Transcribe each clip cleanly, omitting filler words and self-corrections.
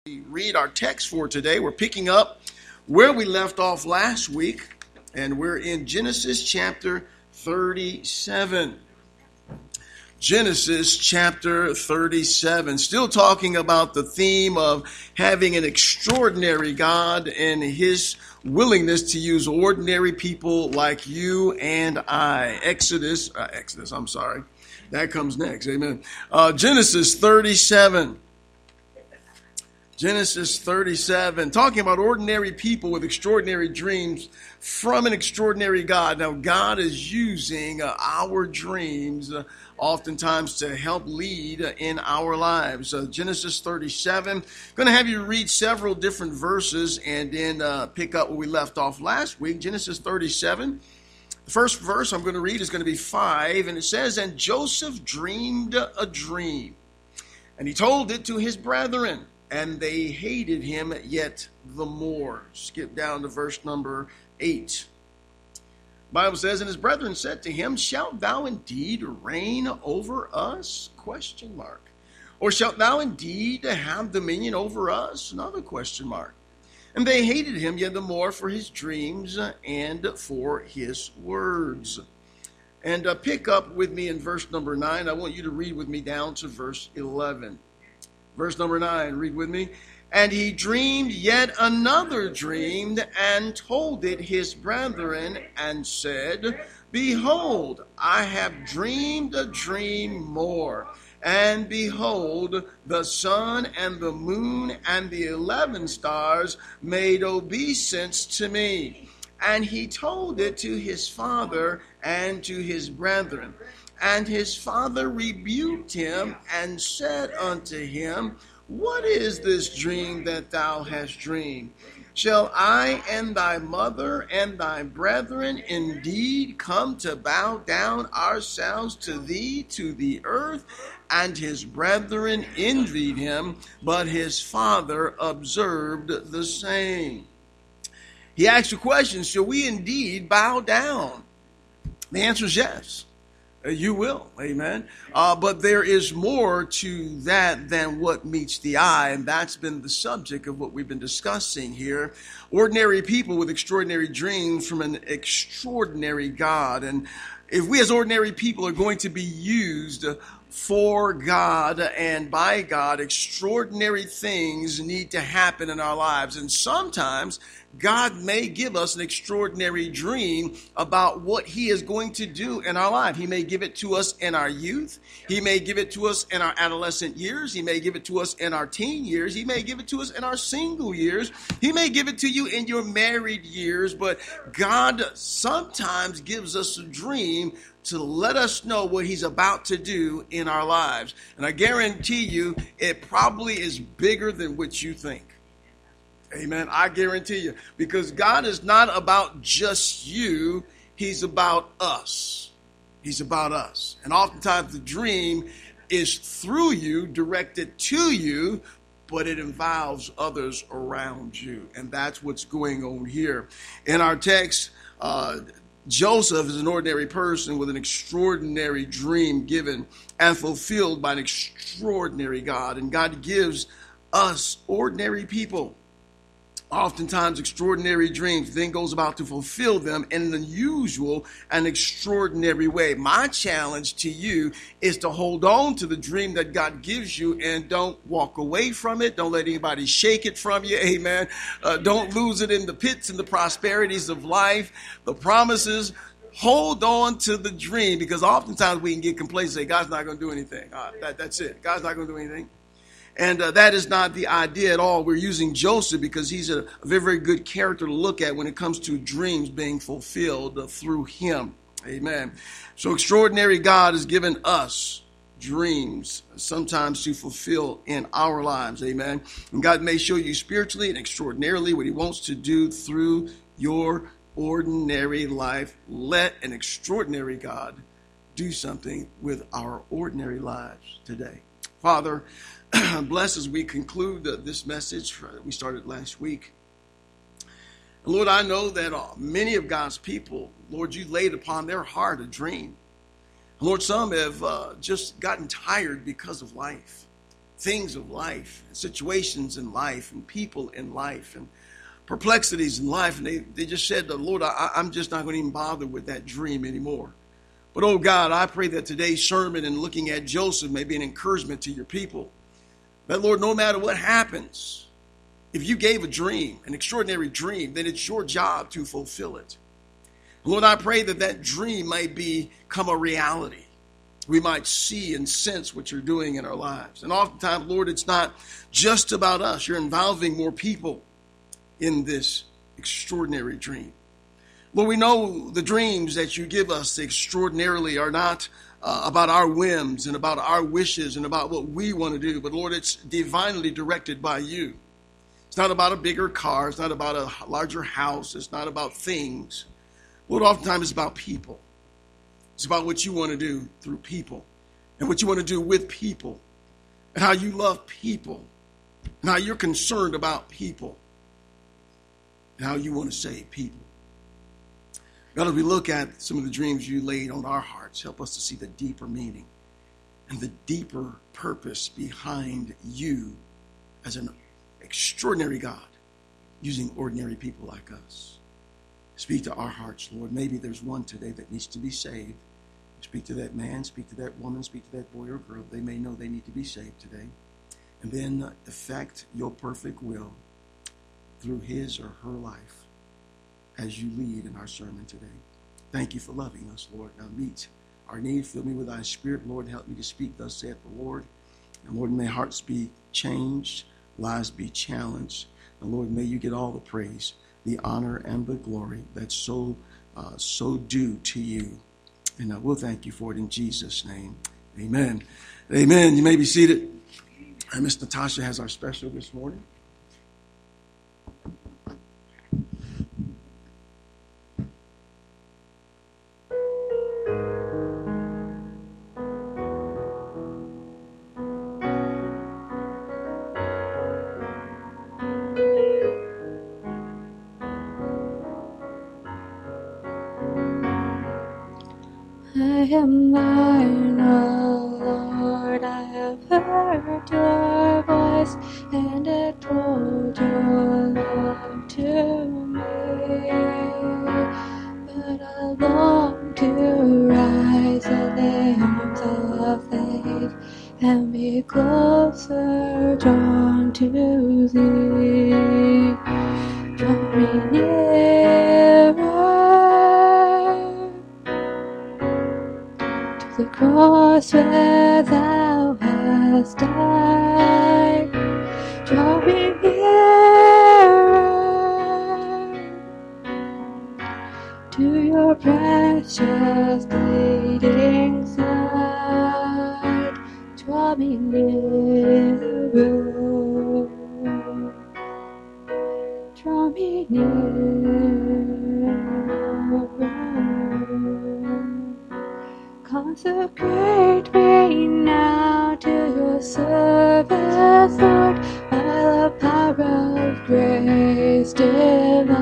We read our text for today. We're picking up where we left off last week, and we're in Genesis chapter 37. Genesis chapter 37. Still talking about the theme of having an extraordinary God and his willingness to use ordinary people like you and I. Exodus, that comes next. Amen. Genesis 37. Genesis 37, talking about ordinary people with extraordinary dreams from an extraordinary God. Now, God is using our dreams oftentimes to help lead in our lives. Genesis 37, going to have you read several different verses and then pick up where we left off last week. Genesis 37, the first verse I'm going to read is going to be 5, and it says, "And Joseph dreamed a dream, and he told it to his brethren, and they hated him yet the more." Skip down to verse number 8. The Bible says, "And his brethren said to him, Shalt thou indeed reign over us? ? Or shalt thou indeed have dominion over us? Another question mark. And they hated him yet the more for his dreams and for his words." And pick up with me in verse number 9. I want you to read with me down to verse 11. Verse number 9, read with me. "And he dreamed yet another dream, and told it his brethren, and said, Behold, I have dreamed a dream more. And behold, the sun and the moon and the 11 stars made obeisance to me. And he told it to his father and to his brethren. And his father rebuked him and said unto him, What is this dream that thou hast dreamed? Shall I and thy mother and thy brethren indeed come to bow down ourselves to thee to the earth? And his brethren envied him, but his father observed the same." He asked the question, shall we indeed bow down? The answer is yes. You will, amen. But there is more to that than what meets the eye, and that's been the subject of what we've been discussing here. Ordinary people with extraordinary dreams from an extraordinary God. And if we as ordinary people are going to be used for God and by God, extraordinary things need to happen in our lives. And sometimes God may give us an extraordinary dream about what he is going to do in our life. He may give it to us in our youth. He may give it to us in our adolescent years. He may give it to us in our teen years. He may give it to us in our single years. He may give it to you in your married years. But God sometimes gives us a dream to let us know what he's about to do in our lives. And I guarantee you, it probably is bigger than what you think. Amen. I guarantee you. Because God is not about just you. He's about us. He's about us. And oftentimes the dream is through you, directed to you, but it involves others around you. And that's what's going on here. In our text, Joseph is an ordinary person with an extraordinary dream given and fulfilled by an extraordinary God. And God gives us ordinary people oftentimes extraordinary dreams, then goes about to fulfill them in an unusual and extraordinary way. My challenge to you is to hold on to the dream that God gives you and don't walk away from it. Don't let anybody shake it from you. Amen. Don't lose it in the pits and the prosperities of life, the promises. Hold on to the dream, because oftentimes we can get complacent and say, God's not going to do anything. That's it. God's not going to do anything. And that is not the idea at all. We're using Joseph because he's a very, very good character to look at when it comes to dreams being fulfilled through him. Amen. So extraordinary God has given us dreams sometimes to fulfill in our lives. Amen. And God may show you spiritually and extraordinarily what he wants to do through your ordinary life. Let an extraordinary God do something with our ordinary lives today. Father, bless as we conclude this message that we started last week. And Lord, I know that many of God's people, Lord, you laid upon their heart a dream. And Lord, some have just gotten tired because of life. things of life, situations in life, and people in life, and perplexities in life. And they just said, Lord, I'm just not going to even bother with that dream anymore. But, oh God, I pray that today's sermon and looking at Joseph may be an encouragement to your people. That, Lord, no matter what happens, if you gave a dream, an extraordinary dream, then it's your job to fulfill it. Lord, I pray that that dream might become a reality. We might see and sense what you're doing in our lives. And oftentimes, Lord, it's not just about us. You're involving more people in this extraordinary dream. Lord, we know the dreams that you give us extraordinarily are not about our whims and about our wishes and about what we want to do. But Lord, it's divinely directed by you. It's not about a bigger car. It's not about a larger house. It's not about things. Lord, oftentimes it's about people. It's about what you want to do through people and what you want to do with people and how you love people and how you're concerned about people and how you want to save people. God, as we look at some of the dreams you laid on our hearts, help us to see the deeper meaning and the deeper purpose behind you as an extraordinary God using ordinary people like us. Speak to our hearts, Lord. Maybe there's one today that needs to be saved. Speak to that man, speak to that woman, speak to that boy or girl. They may know they need to be saved today. And then effect your perfect will through his or her life as you lead in our sermon today. Thank you for loving us, Lord. Now meet our need. Fill me with thy spirit, Lord. Help me to speak, thus saith the Lord. And Lord, may hearts be changed, lives be challenged. And Lord, may you get all the praise, the honor, and the glory that's so due to you. And we'll thank you for it in Jesus' name. Amen. Amen. You may be seated. And Miss Natasha has our special this morning. I am thine, O Lord, I have heard your voice, and it told your love to me. But I long to rise in the arms of faith, and be closer drawn to thee. Draw me nearer the cross where thou hast died. Draw me nearer to your precious bleeding side. Draw me nearer. Draw me nearer. Consecrate me now to your service, Lord, by the power of grace divine.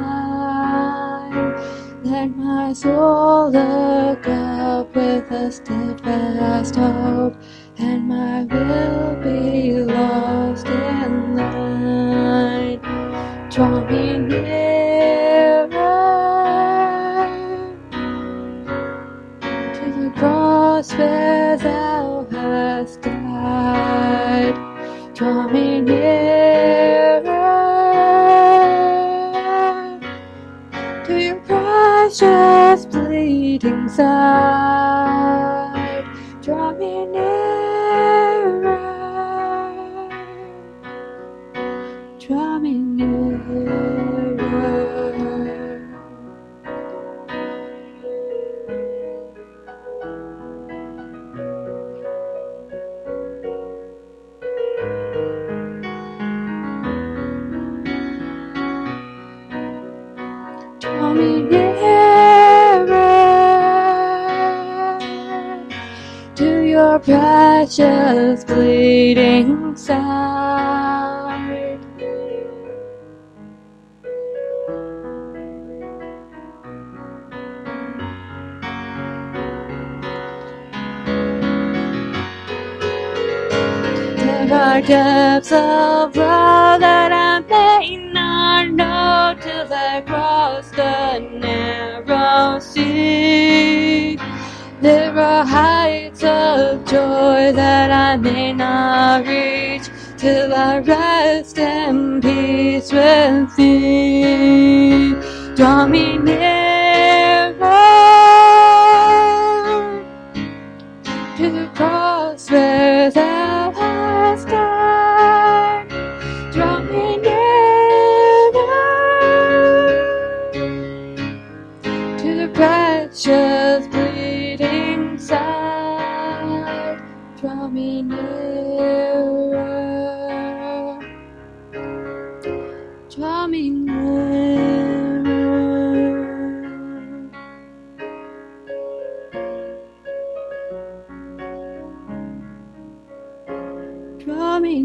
Let my soul look up with a steadfast hope, and my will be lost in thine. Draw me nearer to the cross where thou hast died. Draw me nearer to your precious bleeding side. Draw me nearer. Draw me nearer. Draw me nearer to your precious bleeding side. There are are depths of love that I may not know till I cross the narrow sea. There are heights of joy that I may not reach till I rest in peace with thee. Draw me nearer to the cross where thou hast died. Draw me nearer to the precious bleeding side. Draw me nearer. Draw me nearer. Draw me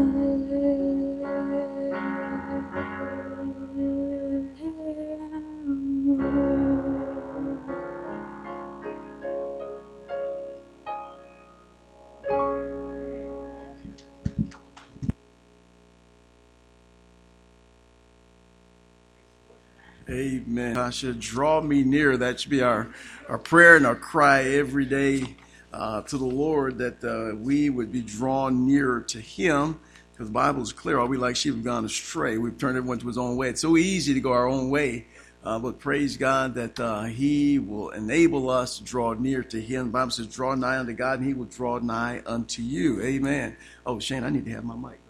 Amen. I should draw me near. That should be our prayer and our cry every day to the Lord, that we would be drawn nearer to Him, because the Bible is clear. All we like sheep have gone astray. We've turned everyone to his own way. It's so easy to go our own way, but praise God that He will enable us to draw near to Him. The Bible says, draw nigh unto God, and He will draw nigh unto you. Amen. Oh, Shane, I need to have my mic.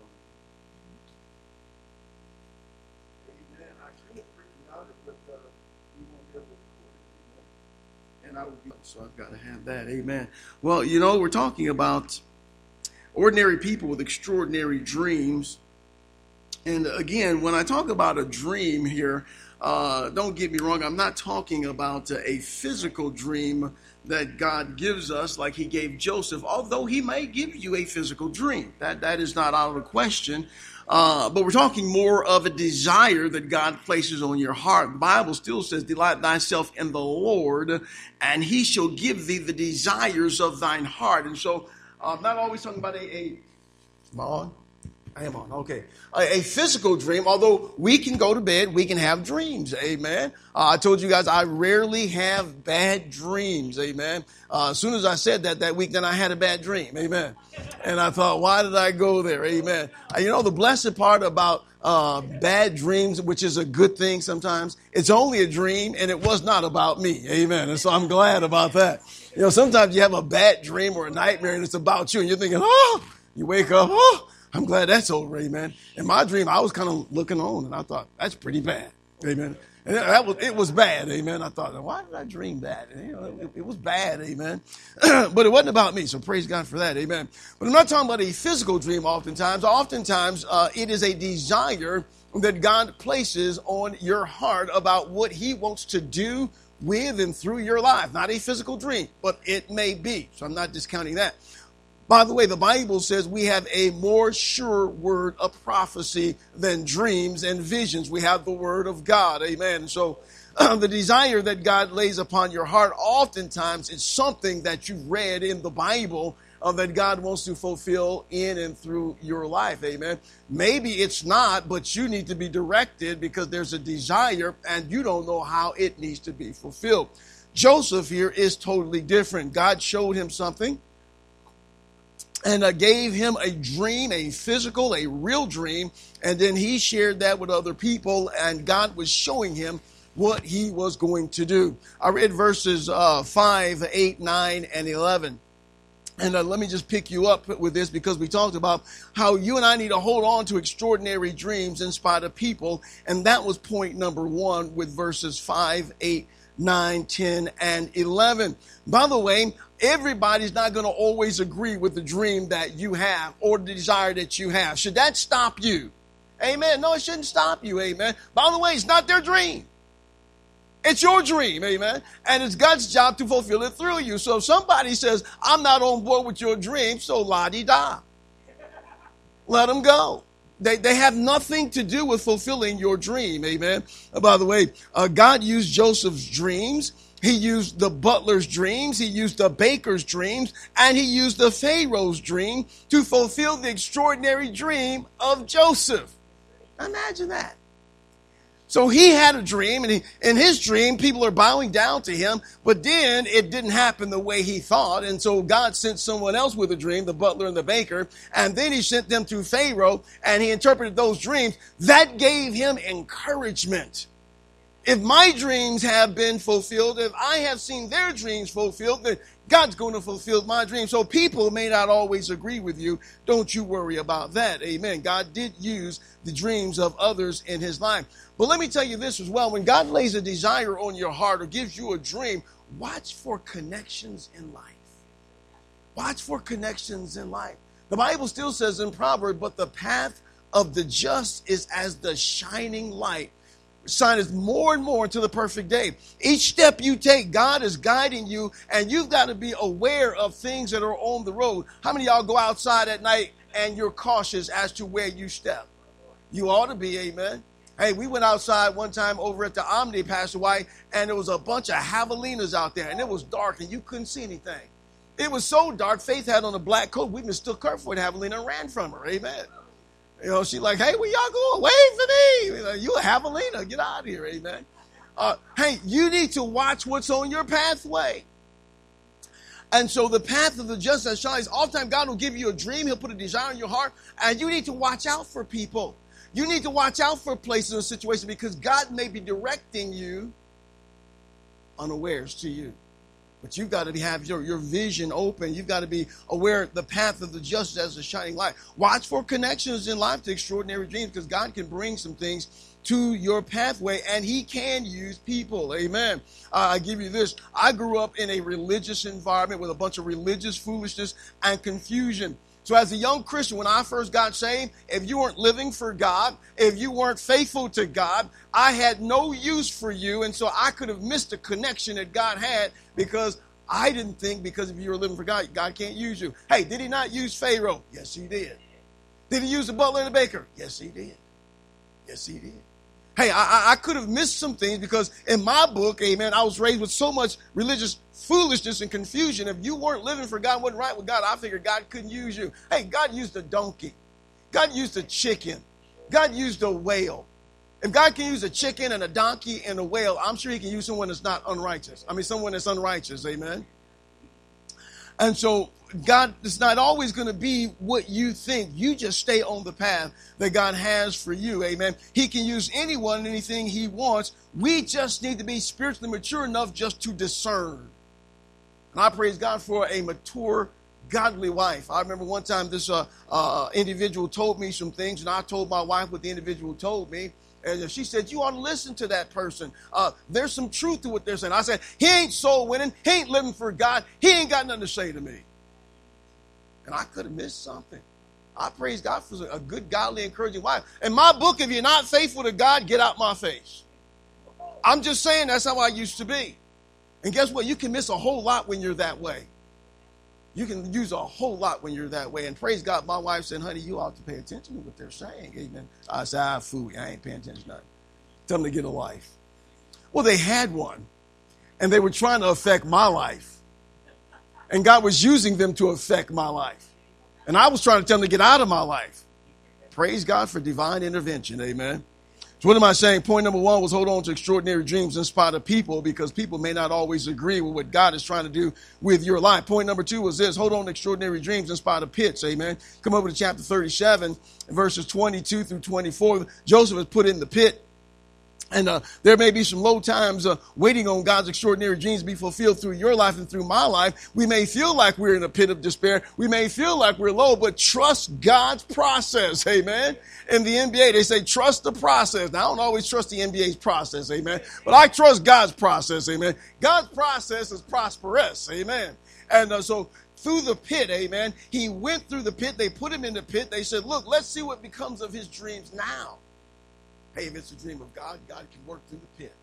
So I've got to have that. Amen. Well, you know, we're talking about ordinary people with extraordinary dreams. And again, when I talk about a dream here, don't get me wrong, I'm not talking about a physical dream that God gives us like He gave Joseph, although He may give you a physical dream. That is not out of the question. But we're talking more of a desire that God places on your heart. The Bible still says, delight thyself in the Lord, and He shall give thee the desires of thine heart. And so I'm not always talking about am I on? I am on. Okay. A physical dream, although we can go to bed, we can have dreams. Amen. I told you guys I rarely have bad dreams. Amen. As soon as I said that week, then I had a bad dream. Amen. And I thought, why did I go there? Amen. You know, the blessed part about bad dreams, which is a good thing sometimes, it's only a dream and it was not about me. Amen. And so I'm glad about that. You know, sometimes you have a bad dream or a nightmare and it's about you and you're thinking, oh, you wake up, oh, I'm glad that's over, amen. In my dream, I was kind of looking on, and I thought, that's pretty bad, amen. And it was bad, amen. I thought, why did I dream that? And, you know, it was bad, amen. But it wasn't about me, so praise God for that, amen. But I'm not talking about a physical dream oftentimes. Oftentimes, it is a desire that God places on your heart about what He wants to do with and through your life. Not a physical dream, but it may be. So I'm not discounting that. By the way, the Bible says we have a more sure word of prophecy than dreams and visions. We have the word of God. Amen. So the desire that God lays upon your heart oftentimes is something that you read in the Bible that God wants to fulfill in and through your life. Amen. Maybe it's not, but you need to be directed because there's a desire and you don't know how it needs to be fulfilled. Joseph here is totally different. God showed him something and gave him a dream, a physical, a real dream, and then he shared that with other people, and God was showing him what He was going to do. I read verses 5, 8, 9, and 11. And let me just pick you up with this because we talked about how you and I need to hold on to extraordinary dreams in spite of people, and that was point number 1 with verses 5, 8, 9, 10, and 11. By the way, everybody's not going to always agree with the dream that you have or the desire that you have. Should that stop you? Amen. No, it shouldn't stop you. Amen. By the way, it's not their dream. It's your dream. Amen. And it's God's job to fulfill it through you. So if somebody says, I'm not on board with your dream, so la-di-da. Let them go. They have nothing to do with fulfilling your dream. Amen. By the way, God used Joseph's dreams He used the butler's dreams, he used the baker's dreams, and he used the Pharaoh's dream to fulfill the extraordinary dream of Joseph. Imagine that. So he had a dream, and in his dream, people are bowing down to him, but then it didn't happen the way he thought, and so God sent someone else with a dream, the butler and the baker, and then he sent them to Pharaoh, and he interpreted those dreams. That gave him encouragement. If my dreams have been fulfilled, if I have seen their dreams fulfilled, then God's going to fulfill my dreams. So people may not always agree with you. Don't you worry about that. Amen. God did use the dreams of others in his life. But let me tell you this as well. When God lays a desire on your heart or gives you a dream, watch for connections in life. Watch for connections in life. The Bible still says in Proverbs, but the path of the just is as the shining light, shineth more and more to the perfect day. Each step you take, God is guiding you, and you've got to be aware of things that are on the road. How many of y'all go outside at night and you're cautious as to where you step? You ought to be, amen. Hey, we went outside one time over at the Omni, Pastor White, and there was a bunch of javelinas out there, and it was dark, and you couldn't see anything. It was so dark, Faith had on a black coat. We mistook her for a javelina and ran from her, amen. You know, she's like, hey, where y'all going? Wait for me. You know, you a javelina. Get out of here, amen. Hey, you need to watch what's on your pathway. And so the path of the just that shines, oftentimes God will give you a dream. He'll put a desire in your heart, and you need to watch out for people. You need to watch out for places and situations because God may be directing you unawares to you. But you've got to have your vision open. You've got to be aware of the path of the just as a shining light. Watch for connections in life to extraordinary dreams because God can bring some things to your pathway and he can use people. Amen. I give you this. I grew up in a religious environment with a bunch of religious foolishness and confusion. So as a young Christian, when I first got saved, if you weren't living for God, if you weren't faithful to God, I had no use for you. And so I could have missed a connection that God had because I didn't think because if you were living for God, God can't use you. Hey, did he not use Pharaoh? Yes, he did. Did he use the butler and the baker? Yes, he did. Yes, he did. Hey, I could have missed some things because in my book, amen, I was raised with so much religious foolishness and confusion. If you weren't living for God, wasn't right with God, I figured God couldn't use you. Hey, God used a donkey. God used a chicken. God used a whale. If God can use a chicken and a donkey and a whale, I'm sure he can use someone that's not unrighteous. I mean, someone that's unrighteous, amen. And so God is not always going to be what you think. You just stay on the path that God has for you. Amen. He can use anyone and anything he wants. We just need to be spiritually mature enough just to discern. And I praise God for a mature, godly wife. I remember one time this individual told me some things, and I told my wife what the individual told me. And she said, you ought to listen to that person. There's some truth to what they're saying. I said, he ain't soul winning. He ain't living for God. He ain't got nothing to say to me. And I could have missed something. I praise God for a good, godly, encouraging wife. In my book, if you're not faithful to God, get out my face. I'm just saying that's how I used to be. And guess what? You can miss a whole lot when you're that way. You can use a whole lot when you're that way. And praise God, my wife said, honey, you ought to pay attention to what they're saying. Amen. I said, fool, I ain't paying attention to nothing. Tell them to get a life. Well, they had one. And they were trying to affect my life. And God was using them to affect my life. And I was trying to tell them to get out of my life. Praise God for divine intervention. Amen. So what am I saying? Point number one was hold on to extraordinary dreams in spite of people because people may not always agree with what God is trying to do with your life. Point number two was this. Hold on to extraordinary dreams in spite of pits. Amen. Come over to chapter 37, verses 22 through 24. Joseph is put in the pit. And there may be some low times waiting on God's extraordinary dreams to be fulfilled through your life and through my life. We may feel like we're in a pit of despair. We may feel like we're low, but trust God's process. Amen. In the NBA, they say trust the process. Now, I don't always trust the NBA's process. Amen. But I trust God's process. Amen. God's process is prosperous. Amen. And so through the pit, amen, he went through the pit. They put him in the pit. They said, look, let's see what becomes of his dreams now. Hey, if it's a dream of God, God can work through the pit.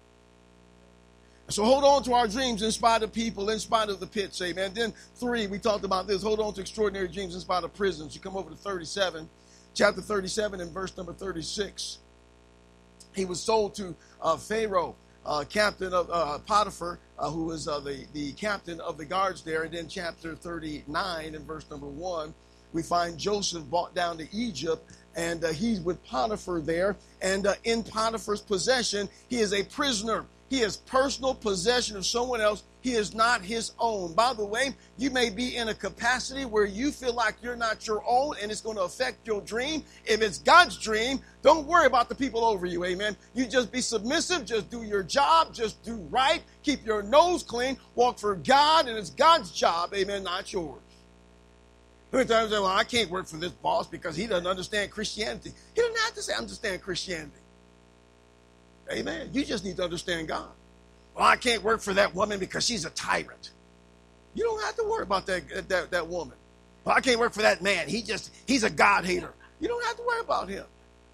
So hold on to our dreams in spite of people, in spite of the pits, amen. Then 3, we talked about this. Hold on to extraordinary dreams in spite of prisons. You come over to 37, chapter 37 and verse number 36. He was sold to Pharaoh. captain of Potiphar, who was the captain of the guards there. And then chapter 39 and verse number 1, we find Joseph brought down to Egypt, and he's with Potiphar there. And in Potiphar's possession, he is a prisoner. He is personal possession of someone else. He is not his own. By the way, you may be in a capacity where you feel like you're not your own and it's going to affect your dream. If it's God's dream, don't worry about the people over you, amen. You just be submissive, just do your job, just do right, keep your nose clean, walk for God, and it's God's job, amen, not yours. Many times say, well, I can't work for this boss because he doesn't understand Christianity. He doesn't have to say, understand Christianity. Amen. You just need to understand God. Well, I can't work for that woman because she's a tyrant. You don't have to worry about that woman. Well, I can't work for that man. He's a God hater. You don't have to worry about him.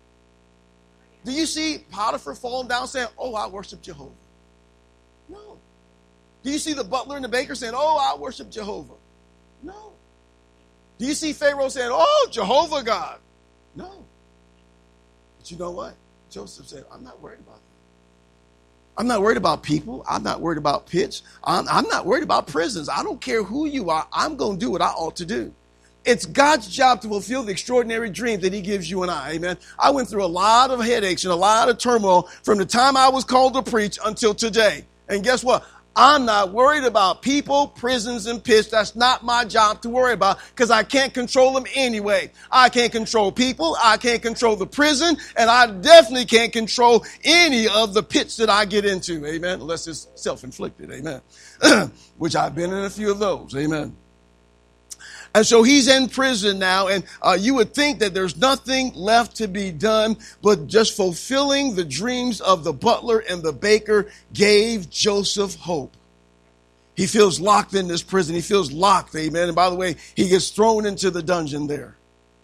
Do you see Potiphar falling down saying, oh, I worship Jehovah? No. Do you see the butler and the baker saying, oh, I worship Jehovah? No. Do you see Pharaoh saying, oh, Jehovah God? No. But you know what? Joseph said, I'm not worried about that. I'm not worried about people. I'm not worried about pits. I'm not worried about prisons. I don't care who you are. I'm going to do what I ought to do. It's God's job to fulfill the extraordinary dreams that he gives you and I. Amen. I went through a lot of headaches and a lot of turmoil from the time I was called to preach until today. And guess what? I'm not worried about people, prisons, and pits. That's not my job to worry about because I can't control them anyway. I can't control people. I can't control the prison. And I definitely can't control any of the pits that I get into. Amen. Unless it's self-inflicted. Amen. Which I've been in a few of those. Amen. And so he's in prison now, and you would think that there's nothing left to be done, but just fulfilling the dreams of the butler and the baker gave Joseph hope. He feels locked in this prison. He feels locked, amen. And by the way, he gets thrown into the dungeon there.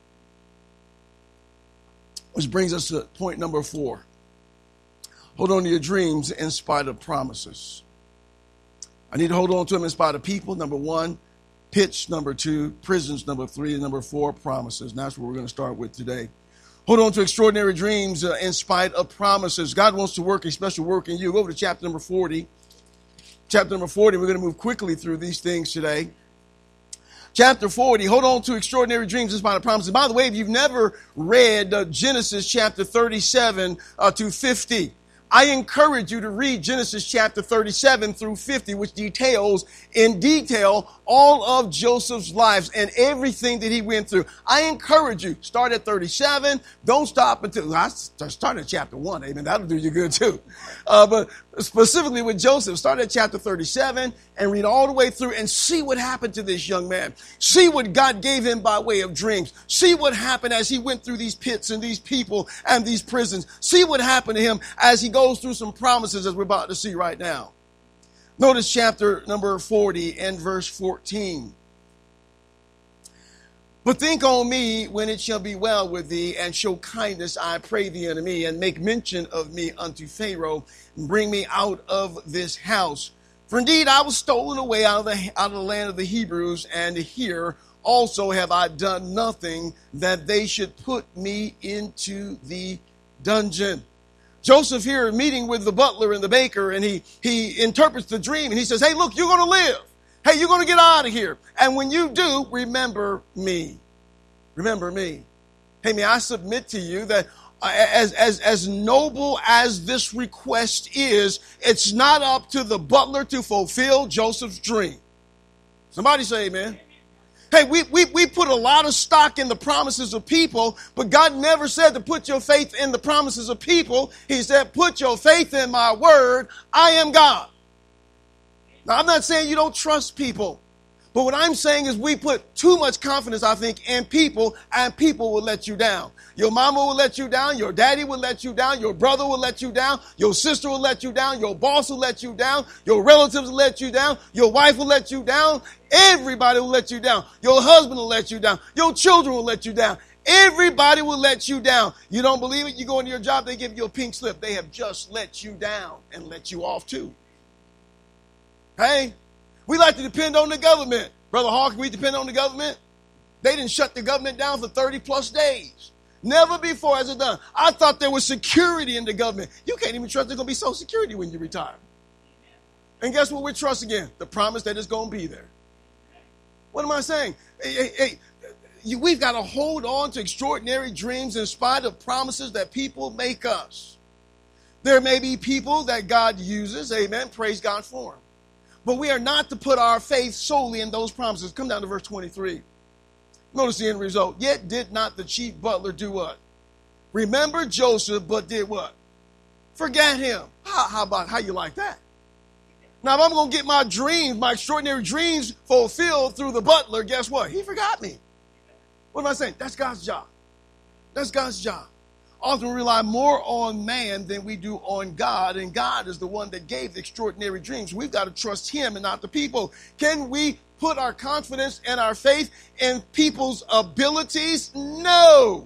Which brings us to point number 4. Hold on to your dreams in spite of promises. I need to hold on to them in spite of people, number 1. Pits, number 2, prisons, number 3, and number 4, promises. And that's what we're going to start with today. Hold on to extraordinary dreams in spite of promises. God wants to work a special work in you. Go over to chapter number 40. Chapter number 40, we're going to move quickly through these things today. Chapter 40, hold on to extraordinary dreams in spite of promises. By the way, if you've never read Genesis chapter 37 to 50, I encourage you to read Genesis chapter 37 through 50, which details in detail all of Joseph's lives and everything that he went through. I encourage you, start at 37. Don't stop until, I start at chapter 1. Amen. That'll do you good too. But specifically with Joseph, start at chapter 37 and read all the way through and see what happened to this young man. See what God gave him by way of dreams. See what happened as he went through these pits and these people and these prisons. See what happened to him as he goes through some promises as we're about to see right now. Notice chapter number 40 and verse 14. But think on me when it shall be well with thee, and show kindness, I pray thee, unto me, and make mention of me unto Pharaoh, and bring me out of this house. For indeed I was stolen away out of the land of the Hebrews, and here also have I done nothing that they should put me into the dungeon. Joseph here meeting with the butler and the baker, and he interprets the dream, and he says, hey, look, you're going to live. Hey, you're going to get out of here. And when you do, remember me. Remember me. Hey, may I submit to you that as noble as this request is, it's not up to the butler to fulfill Joseph's dream. Somebody say amen. Hey, we put a lot of stock in the promises of people, but God never said to put your faith in the promises of people. He said, put your faith in my word. I am God. Now, I'm not saying you don't trust people, but what I'm saying is we put too much confidence, I think, in people, and people will let you down. Your mama will let you down. Your daddy will let you down. Your brother will let you down. Your sister will let you down. Your boss will let you down. Your relatives will let you down. Your wife will let you down. Everybody will let you down. Your husband will let you down. Your children will let you down. Everybody will let you down. You don't believe it? You go into your job, they give you a pink slip. They have just let you down and let you off too. Hey, we like to depend on the government. Brother Hawk, we depend on the government. They didn't shut the government down for 30 plus days. Never before has it done. I thought there was security in the government. You can't even trust there's going to be Social Security when you retire. And guess what we're trusting in? The promise that it's going to be there. What am I saying? We've got to hold on to extraordinary dreams in spite of promises that people make us. There may be people that God uses, amen, praise God for them. But we are not to put our faith solely in those promises. Come down to verse 23. Notice the end result. Yet did not the chief butler do what? Remember Joseph, but did what? Forget him. How you like that? Now, if I'm going to get my dreams, my extraordinary dreams fulfilled through the butler, guess what? He forgot me. What am I saying? That's God's job. That's God's job. Often we rely more on man than we do on God, and God is the one that gave the extraordinary dreams. We've got to trust him and not the people. Can we put our confidence and our faith in people's abilities? No.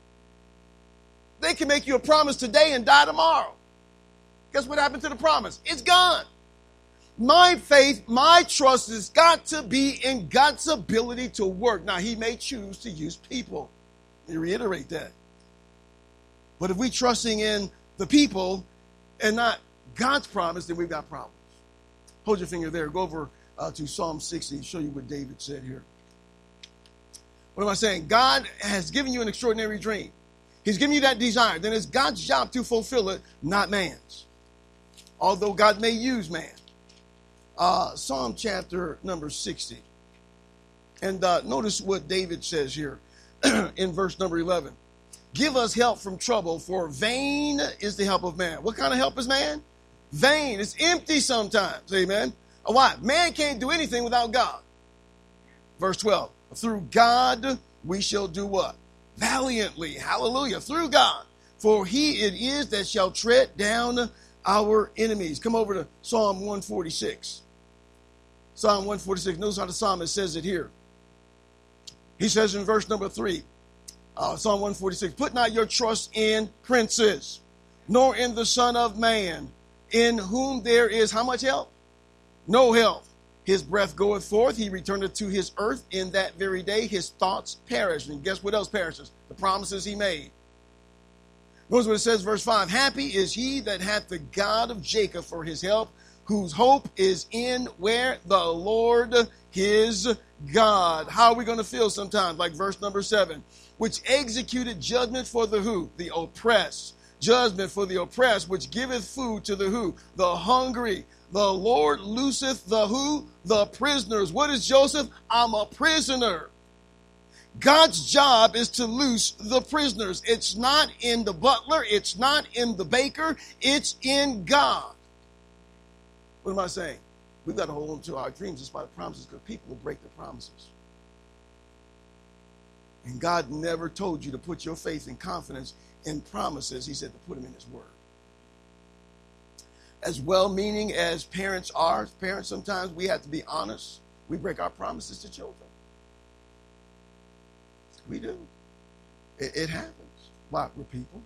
They can make you a promise today and die tomorrow. Guess what happened to the promise? It's gone. My faith, my trust has got to be in God's ability to work. Now, he may choose to use people. Let me reiterate that. But if we're trusting in the people and not God's promise, then we've got problems. Hold your finger there. Go over to Psalm 60 and show you what David said here. What am I saying? God has given you an extraordinary dream. He's given you that desire. Then it's God's job to fulfill it, not man's. Although God may use man. Psalm chapter number 60. And notice what David says here in verse number 11. Give us help from trouble, for vain is the help of man. What kind of help is man? Vain. It's empty sometimes. Amen. Why? Man can't do anything without God. Verse 12. Through God we shall do what? Valiantly. Hallelujah. Through God. For he it is that shall tread down our enemies. Come over to Psalm 146. Psalm 146. Notice how the psalmist says it here. He says in verse number 3. Psalm 146, put not your trust in princes, nor in the Son of Man, in whom there is how much help? No help. His breath goeth forth, he returneth to his earth. In that very day his thoughts perish. And guess what else perishes? The promises he made. Notice what it says, verse 5. Happy is he that hath the God of Jacob for his help, whose hope is in where? The Lord his God. How are we going to feel sometimes? Like verse number 7. Which executed judgment for the who? The oppressed. Judgment for the oppressed, which giveth food to the who? The hungry. The Lord looseth the who? The prisoners. What is Joseph? I'm a prisoner. God's job is to loose the prisoners. It's not in the butler. It's not in the baker. It's in God. What am I saying? We've got to hold on to our dreams despite the promises, because people will break the promises. And God never told you to put your faith and confidence in promises. He said to put them in his word. As well-meaning as parents are, parents sometimes we have to be honest. We break our promises to children. We do. It happens. Why? We're people.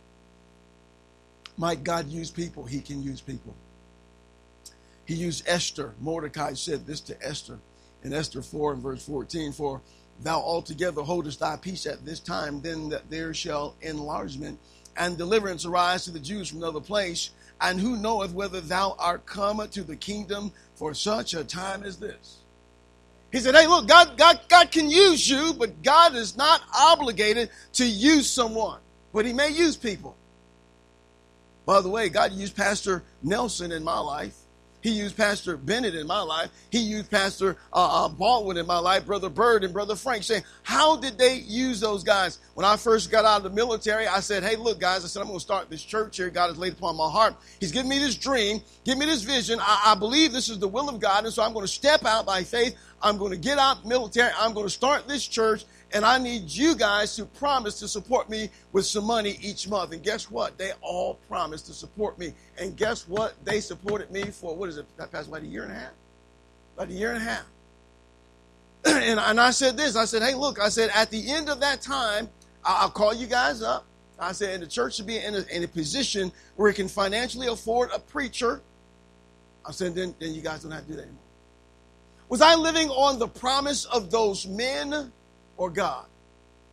Might God use people? He can use people. He used Esther. Mordecai said this to Esther in Esther 4 and verse 14, for thou altogether holdest thy peace at this time, then that there shall enlargement and deliverance arise to the Jews from another place. And who knoweth whether thou art come to the kingdom for such a time as this? He said, hey, look, God can use you, but God is not obligated to use someone. But he may use people. By the way, God used Pastor Nelson in my life. He used Pastor Bennett in my life. He used Pastor Baldwin in my life, Brother Bird and Brother Frank. Saying, how did they use those guys? When I first got out of the military, I said, hey, look, guys, I said, I'm going to start this church here. God has laid upon my heart. He's given me this dream, give me this vision. I believe this is the will of God, and so I'm going to step out by faith. I'm going to get out military. I'm going to start this church, and I need you guys to promise to support me with some money each month. And guess what? They all promised to support me. And guess what? They supported me for, what is it, past about a year and a half? About a year and a half. And I said this. I said, hey, look, I said, at the end of that time, I'll call you guys up. I said, and the church should be in a position where it can financially afford a preacher. I said, then you guys don't have to do that anymore. Was I living on the promise of those men or God?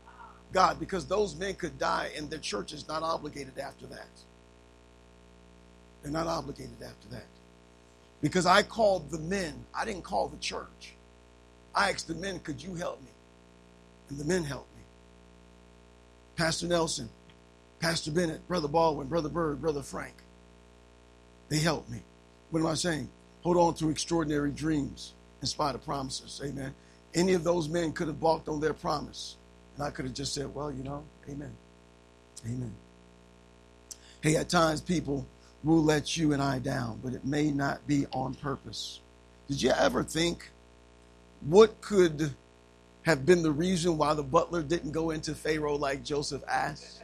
God, because those men could die and the church is not obligated after that. They're not obligated after that. Because I called the men. I didn't call the church. I asked the men, could you help me? And the men helped me. Pastor Nelson, Pastor Bennett, Brother Baldwin, Brother Bird, Brother Frank. They helped me. What am I saying? Hold on to extraordinary dreams in spite of promises. Amen. Any of those men could have balked on their promise. And I could have just said, well, amen. Amen. Hey, at times people will let you and I down, but it may not be on purpose. Did you ever think what could have been the reason why the butler didn't go into Pharaoh like Joseph asked?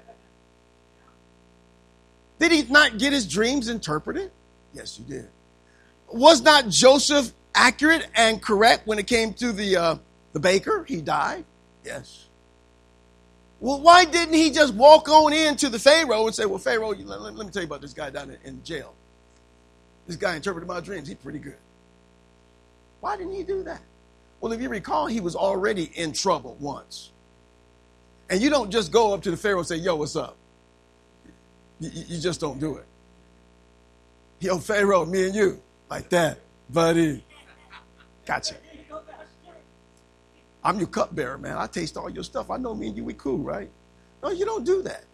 Did he not get his dreams interpreted? Yes, he did. Was not Joseph accurate and correct when it came to the baker? He died. Yes. Well, why didn't he just walk on into the Pharaoh and say, well, Pharaoh, let me tell you about this guy down in jail. This guy interpreted my dreams. He's pretty good. Why didn't he do that? Well, if you recall, he was already in trouble once. And you don't just go up to the Pharaoh and say, yo, what's up? You just don't do it. Yo, Pharaoh, me and you. Like that, buddy. Gotcha. I'm your cupbearer, man. I taste all your stuff. I know me and you, we cool, right? No, you don't do that.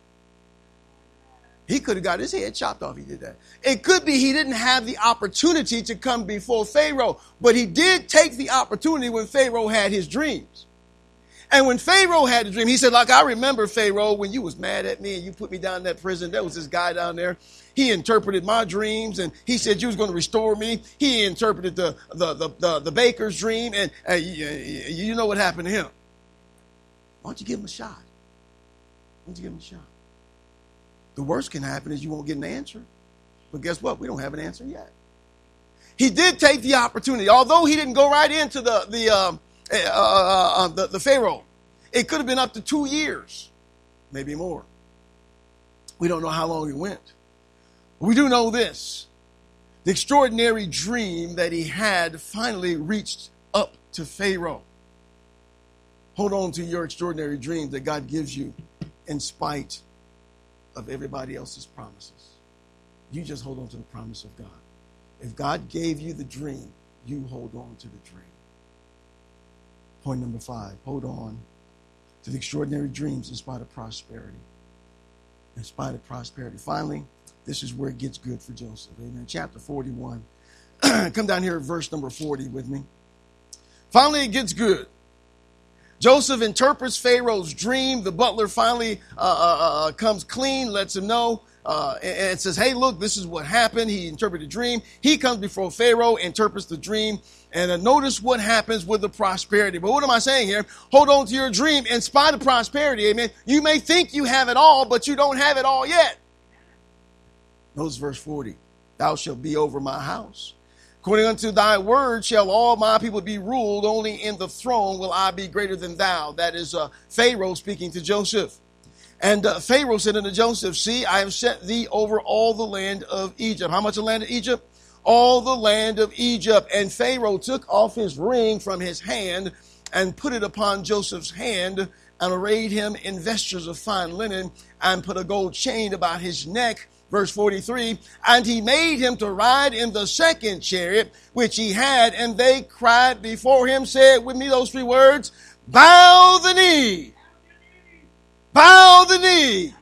He could have got his head chopped off if he did that. It could be he didn't have the opportunity to come before Pharaoh, but he did take the opportunity when Pharaoh had his dreams. And when Pharaoh had the dream, he said, like, I remember, Pharaoh, when you was mad at me and you put me down in that prison, there was this guy down there. He interpreted my dreams and he said you was going to restore me. He interpreted the baker's dream and you know what happened to him. Why don't you give him a shot? Why don't you give him a shot? The worst can happen is you won't get an answer. But guess what? We don't have an answer yet. He did take the opportunity. Although he didn't go right into the Pharaoh. It could have been up to 2 years, maybe more. We don't know how long he went. We do know this. The extraordinary dream that he had finally reached up to Pharaoh. Hold on to your extraordinary dream that God gives you in spite of everybody else's promises. You just hold on to the promise of God. If God gave you the dream, you hold on to the dream. Point number 5, hold on to the extraordinary dreams in spite of prosperity. In spite of prosperity. Finally, this is where it gets good for Joseph. Amen. Chapter 41. Come down here at verse number 40 with me. Finally, it gets good. Joseph interprets Pharaoh's dream. The butler finally comes clean, lets him know, and says, hey, look, this is what happened. He interpreted the dream. He comes before Pharaoh, interprets the dream, and notice what happens with the prosperity. But what am I saying here? Hold on to your dream in spite of prosperity. Amen. You may think you have it all, but you don't have it all yet. Notice verse 40. Thou shalt be over my house. According unto thy word shall all my people be ruled. Only in the throne will I be greater than thou. That is Pharaoh speaking to Joseph. And Pharaoh said unto Joseph, see, I have set thee over all the land of Egypt. How much of the land of Egypt? All the land of Egypt. And Pharaoh took off his ring from his hand and put it upon Joseph's hand and arrayed him in vestures of fine linen and put a gold chain about his neck. Verse 43, and he made him to ride in the second chariot which he had, and they cried before him, say it with me, those 3 words, bow the knee. Bow the knee.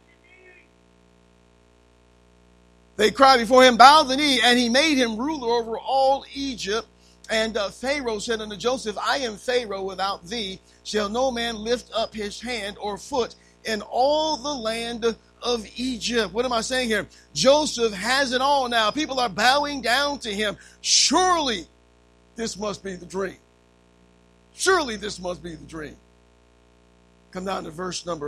They cried before him, bow the knee, and he made him ruler over all Egypt. And Pharaoh said unto Joseph, I am Pharaoh, without thee shall no man lift up his hand or foot in all the land of Egypt. What am I saying here? Joseph has it all now. People are bowing down to him. Surely this must be the dream. Surely this must be the dream. Come down to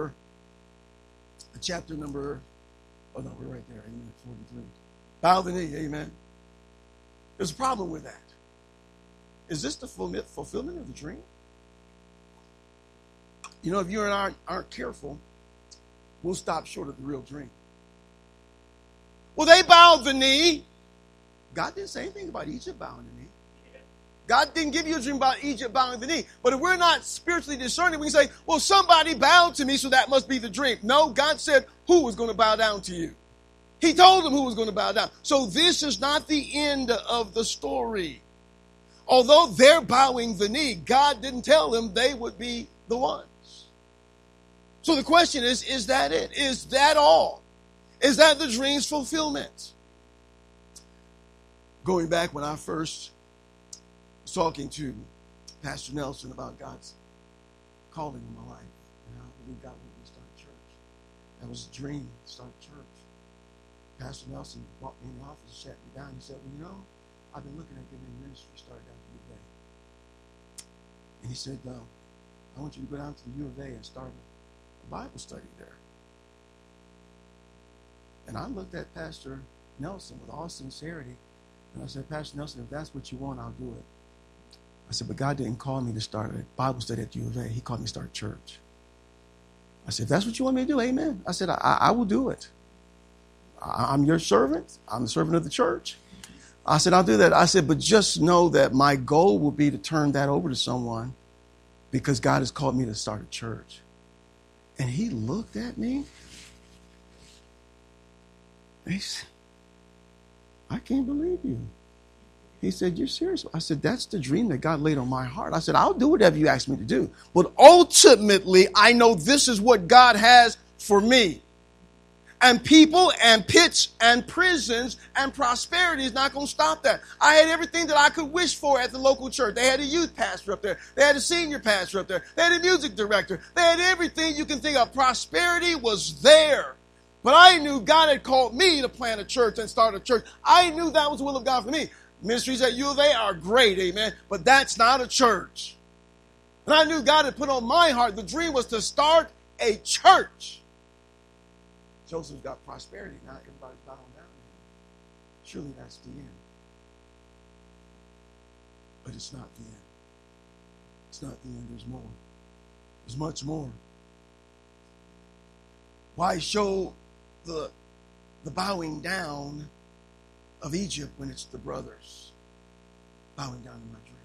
chapter number, oh no, we're right there. Amen. 43. Bow the knee. Amen. There's a problem with that. Is this the fulfillment of the dream? You know, if you and I aren't careful, we'll stop short of the real dream. Well, they bowed the knee. God didn't say anything about Egypt bowing the knee. God didn't give you a dream about Egypt bowing the knee. But if we're not spiritually discerning, we can say, well, somebody bowed to me, so that must be the dream. No, God said who was going to bow down to you. He told them who was going to bow down. So this is not the end of the story. Although they're bowing the knee, God didn't tell them they would be the ones. So the question is that it? Is that all? Is that the dream's fulfillment? Going back when I first was talking to Pastor Nelson about God's calling in my life, and I believe God wanted me to start a church. That was a dream, to start a church. Pastor Nelson brought me in the office and sat me down. He said, well, I've been looking at getting a ministry started out at U of A. And he said, I want you to go down to the U of A and start a Bible study there. And I looked at Pastor Nelson with all sincerity, and I said, Pastor Nelson, if that's what you want, I'll do it. I said, but God didn't call me to start a Bible study at U of A. He called me to start a church. I said, if that's what you want me to do, amen. I said, I will do it. I'm your servant. I'm the servant of the church. I said, I'll do that. I said, but just know that my goal will be to turn that over to someone because God has called me to start a church. And he looked at me. He said, I can't believe you. He said, you're serious? I said, that's the dream that God laid on my heart. I said, I'll do whatever you ask me to do. But ultimately, I know this is what God has for me. And people and pits and prisons and prosperity is not going to stop that. I had everything that I could wish for at the local church. They had a youth pastor up there. They had a senior pastor up there. They had a music director. They had everything you can think of. Prosperity was there. But I knew God had called me to plant a church and start a church. I knew that was the will of God for me. Ministries at U of A are great, amen, but that's not a church. And I knew God had put on my heart, the dream was to start a church. Joseph's got prosperity. Now everybody's bowing down. Surely that's the end. But it's not the end. It's not the end. There's more. There's much more. Why show the bowing down of Egypt when it's the brothers bowing down in my dream?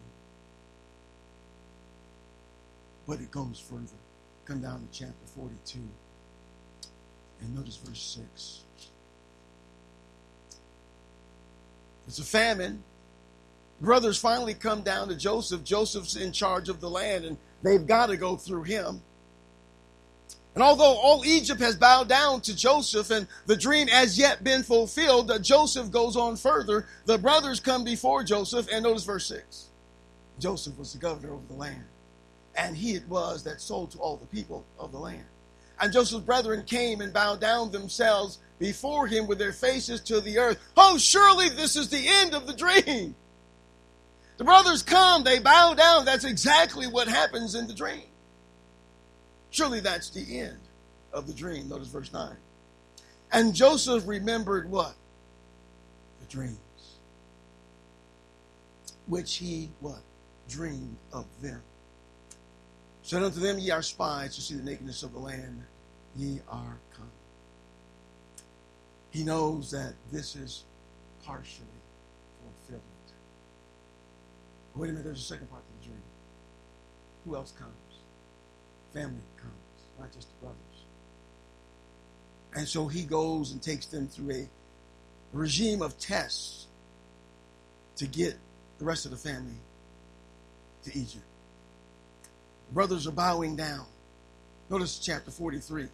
But it goes further. Come down to chapter 42. And notice verse 6. It's a famine. Brothers finally come down to Joseph. Joseph's in charge of the land, and they've got to go through him. And although all Egypt has bowed down to Joseph and the dream has yet been fulfilled, Joseph goes on further. The brothers come before Joseph, and notice verse 6. Joseph was the governor over the land, and he it was that sold to all the people of the land. And Joseph's brethren came and bowed down themselves before him with their faces to the earth. Oh, surely this is the end of the dream. The brothers come, they bow down. That's exactly what happens in the dream. Surely that's the end of the dream. Notice verse 9. And Joseph remembered what? The dreams. Which he, what? Dreamed of them. Said unto them, ye are spies to see the nakedness of the land. Ye are come. He knows that this is partially fulfillment. Wait a minute, there's a second part to the dream. Who else comes? Family comes, not just the brothers. And so he goes and takes them through a regime of tests to get the rest of the family to Egypt. Brothers are bowing down. Notice chapter 43.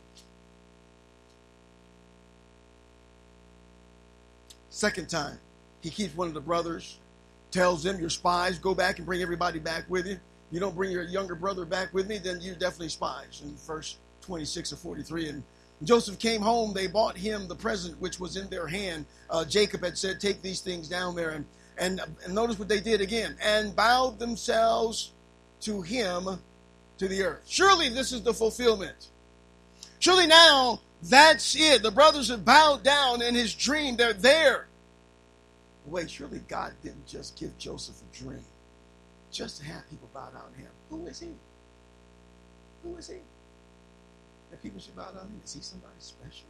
Second time, he keeps one of the brothers, tells them, you're spies, go back and bring everybody back with you. You don't bring your younger brother back with me, then you're definitely spies. In verse 26 of 43. And Joseph came home, they bought him the present which was in their hand. Jacob had said, take these things down there. And notice what they did again. And bowed themselves to him to the earth. Surely this is the fulfillment. Surely now that's it. The brothers have bowed down in his dream. They're there. Wait, surely God didn't just give Joseph a dream just to have people bow down to him. Who is he? Who is he? That people should bow down to him? Is he somebody special?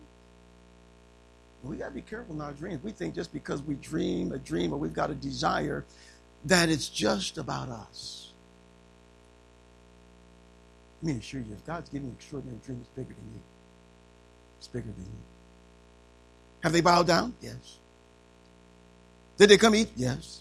We got to be careful in our dreams. We think just because we dream a dream or we've got a desire that it's just about us. Let me assure you, if God's giving you an extraordinary dream, it's bigger than you. It's bigger than you. Have they bowed down? Yes. Did they come eat? Yes.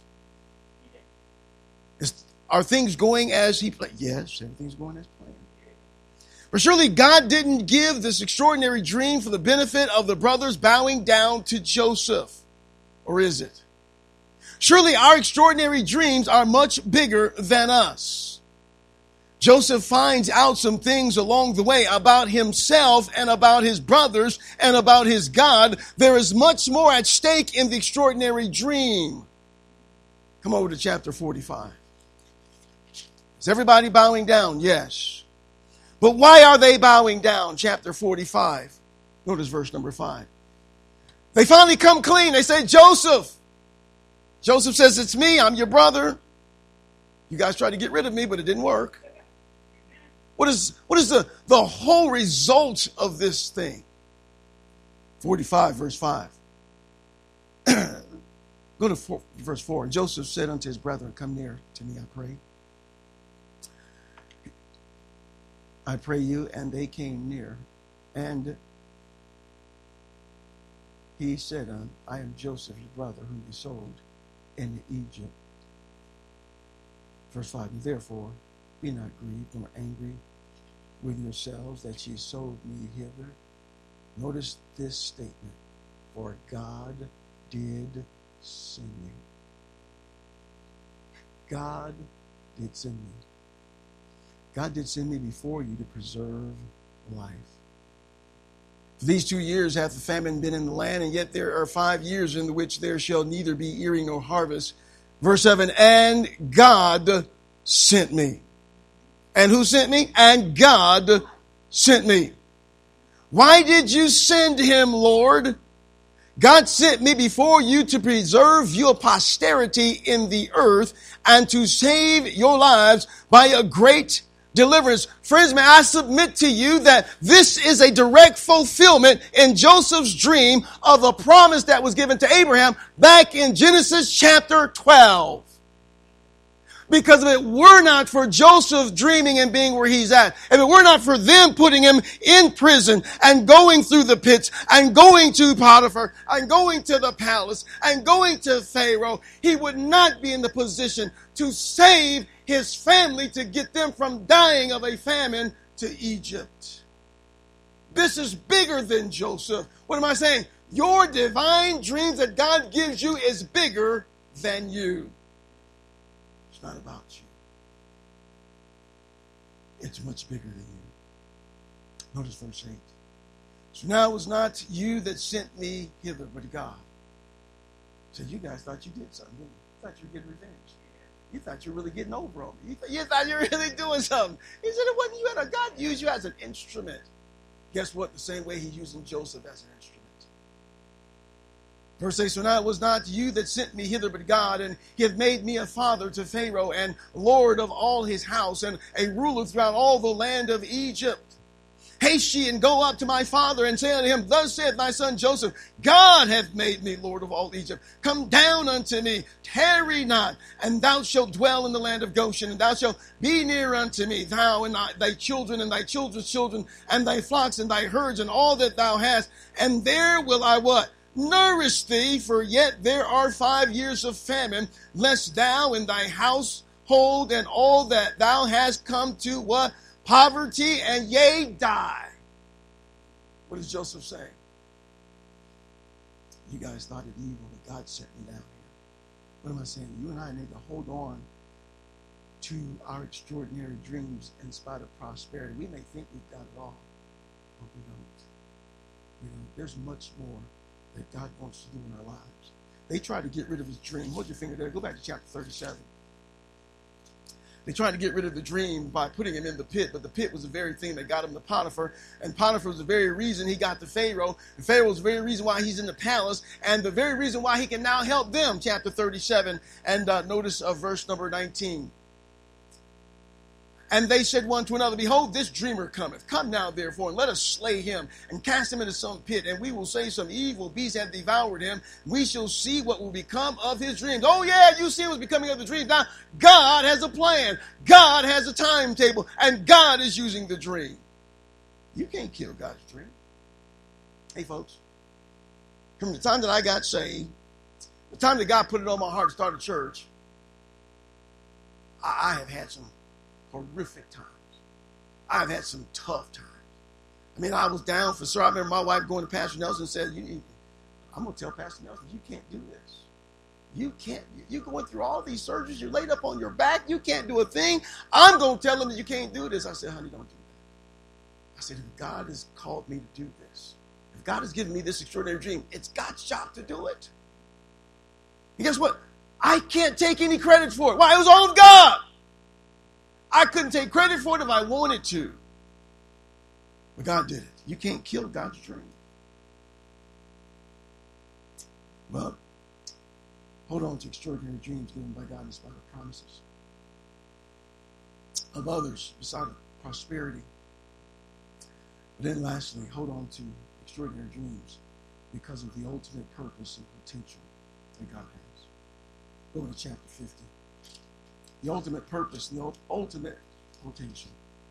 Are things going as he planned? Yes, everything's going as planned. But surely God didn't give this extraordinary dream for the benefit of the brothers bowing down to Joseph. Or is it? Surely our extraordinary dreams are much bigger than us. Joseph finds out some things along the way about himself and about his brothers and about his God. There is much more at stake in the extraordinary dream. Come over to chapter 45. Is everybody bowing down? Yes. But why are they bowing down? Chapter 45. Notice verse number 5. They finally come clean. They say, Joseph. Joseph says, it's me. I'm your brother. You guys tried to get rid of me, but it didn't work. What is the whole result of this thing? 45, verse 5. Go to verse 4. And Joseph said unto his brethren, come near to me, I pray. I pray you. And they came near. And he said, I am Joseph, your brother, whom you sold in Egypt. Verse 5. Therefore, be not grieved nor angry with yourselves that ye sold me hither. Notice this statement. For God did send me. God did send me. God did send me before you to preserve life. For these 2 years hath the famine been in the land, and yet there are 5 years in which there shall neither be earing nor harvest. Verse 7, and God sent me. And who sent me? And God sent me. Why did you send him, Lord? God sent me before you to preserve your posterity in the earth and to save your lives by a great deliverance. Friends, may I submit to you that this is a direct fulfillment in Joseph's dream of a promise that was given to Abraham back in Genesis chapter 12. Because if it were not for Joseph dreaming and being where he's at, if it were not for them putting him in prison and going through the pits and going to Potiphar and going to the palace and going to Pharaoh, he would not be in the position to save his family, to get them from dying of a famine to Egypt. This is bigger than Joseph. What am I saying? Your divine dreams that God gives you is bigger than you. It's not about you. It's much bigger than you. Notice verse 8. So now it was not you that sent me hither, but God. So you guys thought you did something, didn't you? You thought you were getting revenge. You thought you were really getting over on me. You thought you were really doing something. He said it wasn't you. God used you as an instrument. Guess what? The same way he's using Joseph as an instrument. Verse 8, so now it was not you that sent me hither, but God, and he hath made me a father to Pharaoh, and Lord of all his house, and a ruler throughout all the land of Egypt. Haste ye and go up to my father, and say unto him, thus saith thy son Joseph, God hath made me Lord of all Egypt. Come down unto me, tarry not, and thou shalt dwell in the land of Goshen, and thou shalt be near unto me, thou and thy children, and thy children's children, and thy flocks, and thy herds, and all that thou hast. And there will I what? Nourish thee, for yet there are 5 years of famine, lest thou and thy household and all that thou hast come to what? Poverty, and yea, die. What is Joseph saying? You guys thought it evil, but God sent me down here. What am I saying? You and I need to hold on to our extraordinary dreams in spite of prosperity. We may think we've got it all, but we don't. We don't. There's much more that God wants to do in our lives. They tried to get rid of his dream. Hold your finger there. Go back to chapter 37. They tried to get rid of the dream by putting him in the pit, but the pit was the very thing that got him to Potiphar, and Potiphar was the very reason he got to Pharaoh, and Pharaoh was the very reason why he's in the palace, and the very reason why he can now help them. Chapter 37, and notice verse number 19. And they said one to another, behold, this dreamer cometh. Come now, therefore, and let us slay him and cast him into some pit. And we will say some evil beast hath devoured him. We shall see what will become of his dreams. Oh, yeah, you see what's becoming of the dreams. Now, God has a plan. God has a timetable. And God is using the dream. You can't kill God's dream. Hey, folks. From the time that I got saved, the time that God put it on my heart to start a church, I have had some horrific times. I've had some tough times. I mean, I was down for sure. I remember my wife going to Pastor Nelson and said, I'm going to tell Pastor Nelson, you can't do this. You can't. You're going through all these surgeries. You're laid up on your back. You can't do a thing. I'm going to tell him that you can't do this. I said, honey, don't do that. I said, if God has called me to do this, if God has given me this extraordinary dream, it's God's job to do it. And guess what? I can't take any credit for it. Why? It was all of God. I couldn't take credit for it if I wanted to. But God did it. You can't kill God's dream. Well, hold on to extraordinary dreams given by God in spite of promises of others beside of prosperity. But then lastly, hold on to extraordinary dreams because of the ultimate purpose and potential that God has. Go to chapter 50. The ultimate purpose, the ultimate potential.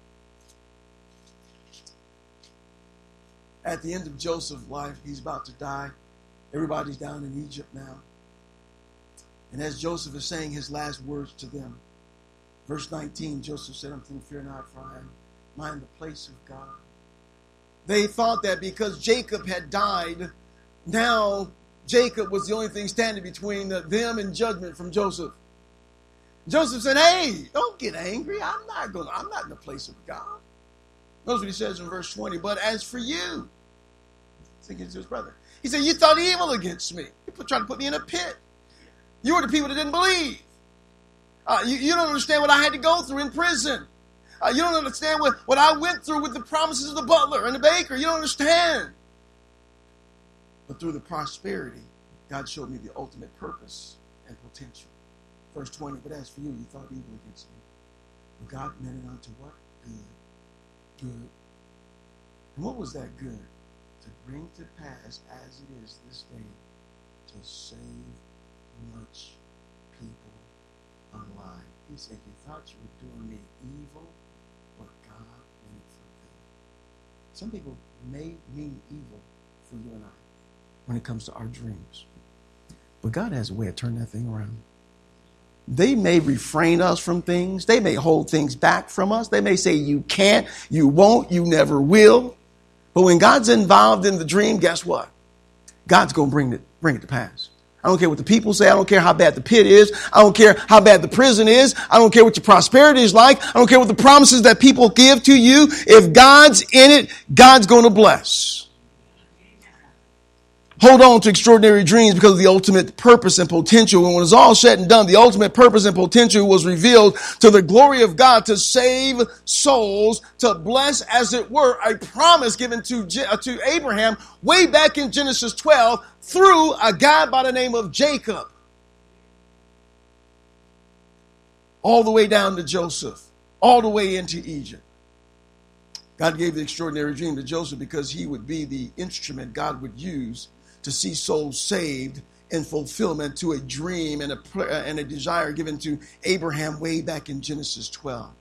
At the end of Joseph's life, he's about to die. Everybody's down in Egypt now. And as Joseph is saying his last words to them, verse 19, Joseph said unto them, fear not, for I am in the place of God. They thought that because Jacob had died, now Jacob was the only thing standing between them and judgment from Joseph. Joseph said, hey, don't get angry. I'm not in the place of God. Notice what he says in verse 20. But as for you, thinking to his brother, he said, you thought evil against me. You tried to put me in a pit. You were the people that didn't believe. You don't understand what I had to go through in prison. You don't understand what I went through with the promises of the butler and the baker. You don't understand. But through the prosperity, God showed me the ultimate purpose and potential. Verse 20, but as for you, you thought evil against me. But God meant it unto what? Good. Good. And what was that good? To bring to pass, as it is this day, to save much people alive. He said, you thought you were doing me evil, but God meant it for good. Some people may mean evil for you and I when it comes to our dreams. But God has a way of turning that thing around. They may refrain us from things. They may hold things back from us. They may say you can't, you won't, you never will. But when God's involved in the dream, guess what? God's going to bring it to pass. I don't care what the people say. I don't care how bad the pit is. I don't care how bad the prison is. I don't care what your prosperity is like. I don't care what the promises that people give to you. If God's in it, God's going to bless. Hold on to extraordinary dreams because of the ultimate purpose and potential. And when it's all said and done, the ultimate purpose and potential was revealed to the glory of God to save souls, to bless, as it were, a promise given to Abraham way back in Genesis 12 through a guy by the name of Jacob. All the way down to Joseph, all the way into Egypt. God gave the extraordinary dream to Joseph because he would be the instrument God would use to see souls saved in fulfillment to a dream and a desire given to Abraham way back in Genesis 12.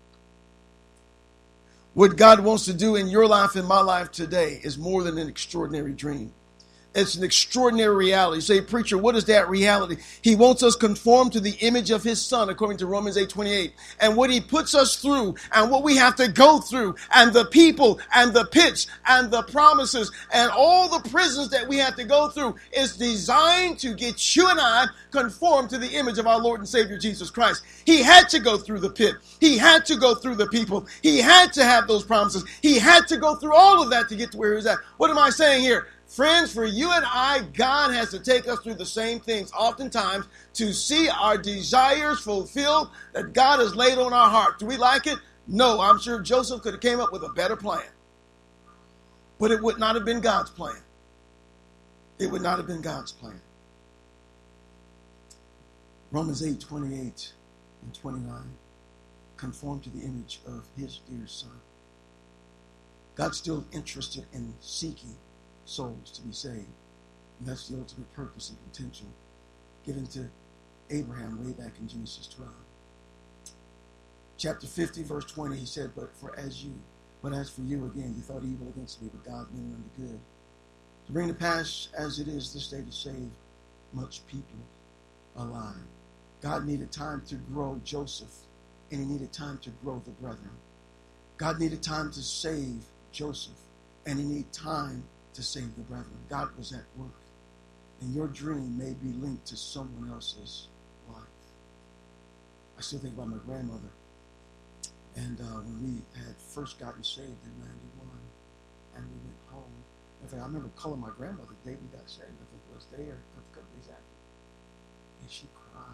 What God wants to do in your life and my life today is more than an extraordinary dream. It's an extraordinary reality. You say, preacher, what is that reality? He wants us conformed to the image of his son, according to Romans 8:28. And what he puts us through and what we have to go through and the people and the pits and the promises and all the prisons that we have to go through is designed to get you and I conformed to the image of our Lord and Savior, Jesus Christ. He had to go through the pit. He had to go through the people. He had to have those promises. He had to go through all of that to get to where he was at. What am I saying here? Friends, for you and I, God has to take us through the same things oftentimes to see our desires fulfilled that God has laid on our heart. Do we like it? No, I'm sure Joseph could have came up with a better plan. But it would not have been God's plan. It would not have been God's plan. Romans 8:28 and 29. conformed to the image of his dear son. God's still interested in seeking souls to be saved. And that's the ultimate purpose and intention given to Abraham way back in Genesis 12. Chapter 50, verse 20, he said, But as for you, again, you thought evil against me, but God meant it unto good, to bring to pass as it is this day to save much people alive. God needed time to grow Joseph, and he needed time to grow the brethren. God needed time to save Joseph, and he needed time to save the brethren. God was at work, and your dream may be linked to someone else's life. I still think about my grandmother, and when we had first gotten saved in 91, and we went home. In fact, I remember calling my grandmother the day we got saved. I think it was there a couple days after, and she cried.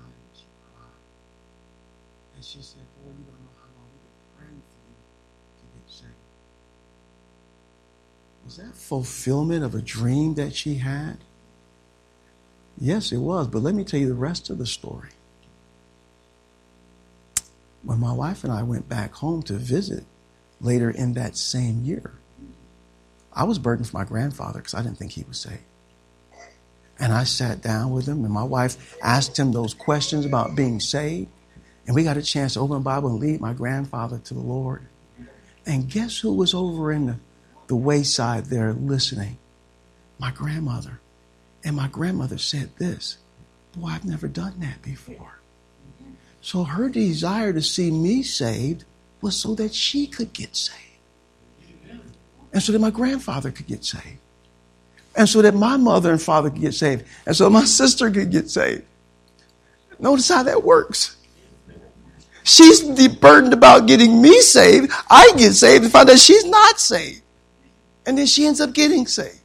And she said, boy, you don't know how long we've been praying for you to get saved. Was that fulfillment of a dream that she had? Yes, it was. But let me tell you the rest of the story. When my wife and I went back home to visit later in that same year, I was burdened for my grandfather because I didn't think he was saved. And I sat down with him, and my wife asked him those questions about being saved. And we got a chance to open the Bible and lead my grandfather to the Lord. And guess who was over in the wayside there listening? My grandmother. And my grandmother said this, boy, I've never done that before. So her desire to see me saved was so that she could get saved. And so that my grandfather could get saved. And so that my mother and father could get saved. And so my sister could get saved. Notice how that works. She's burdened about getting me saved. I get saved and find out she's not saved. And then she ends up getting saved.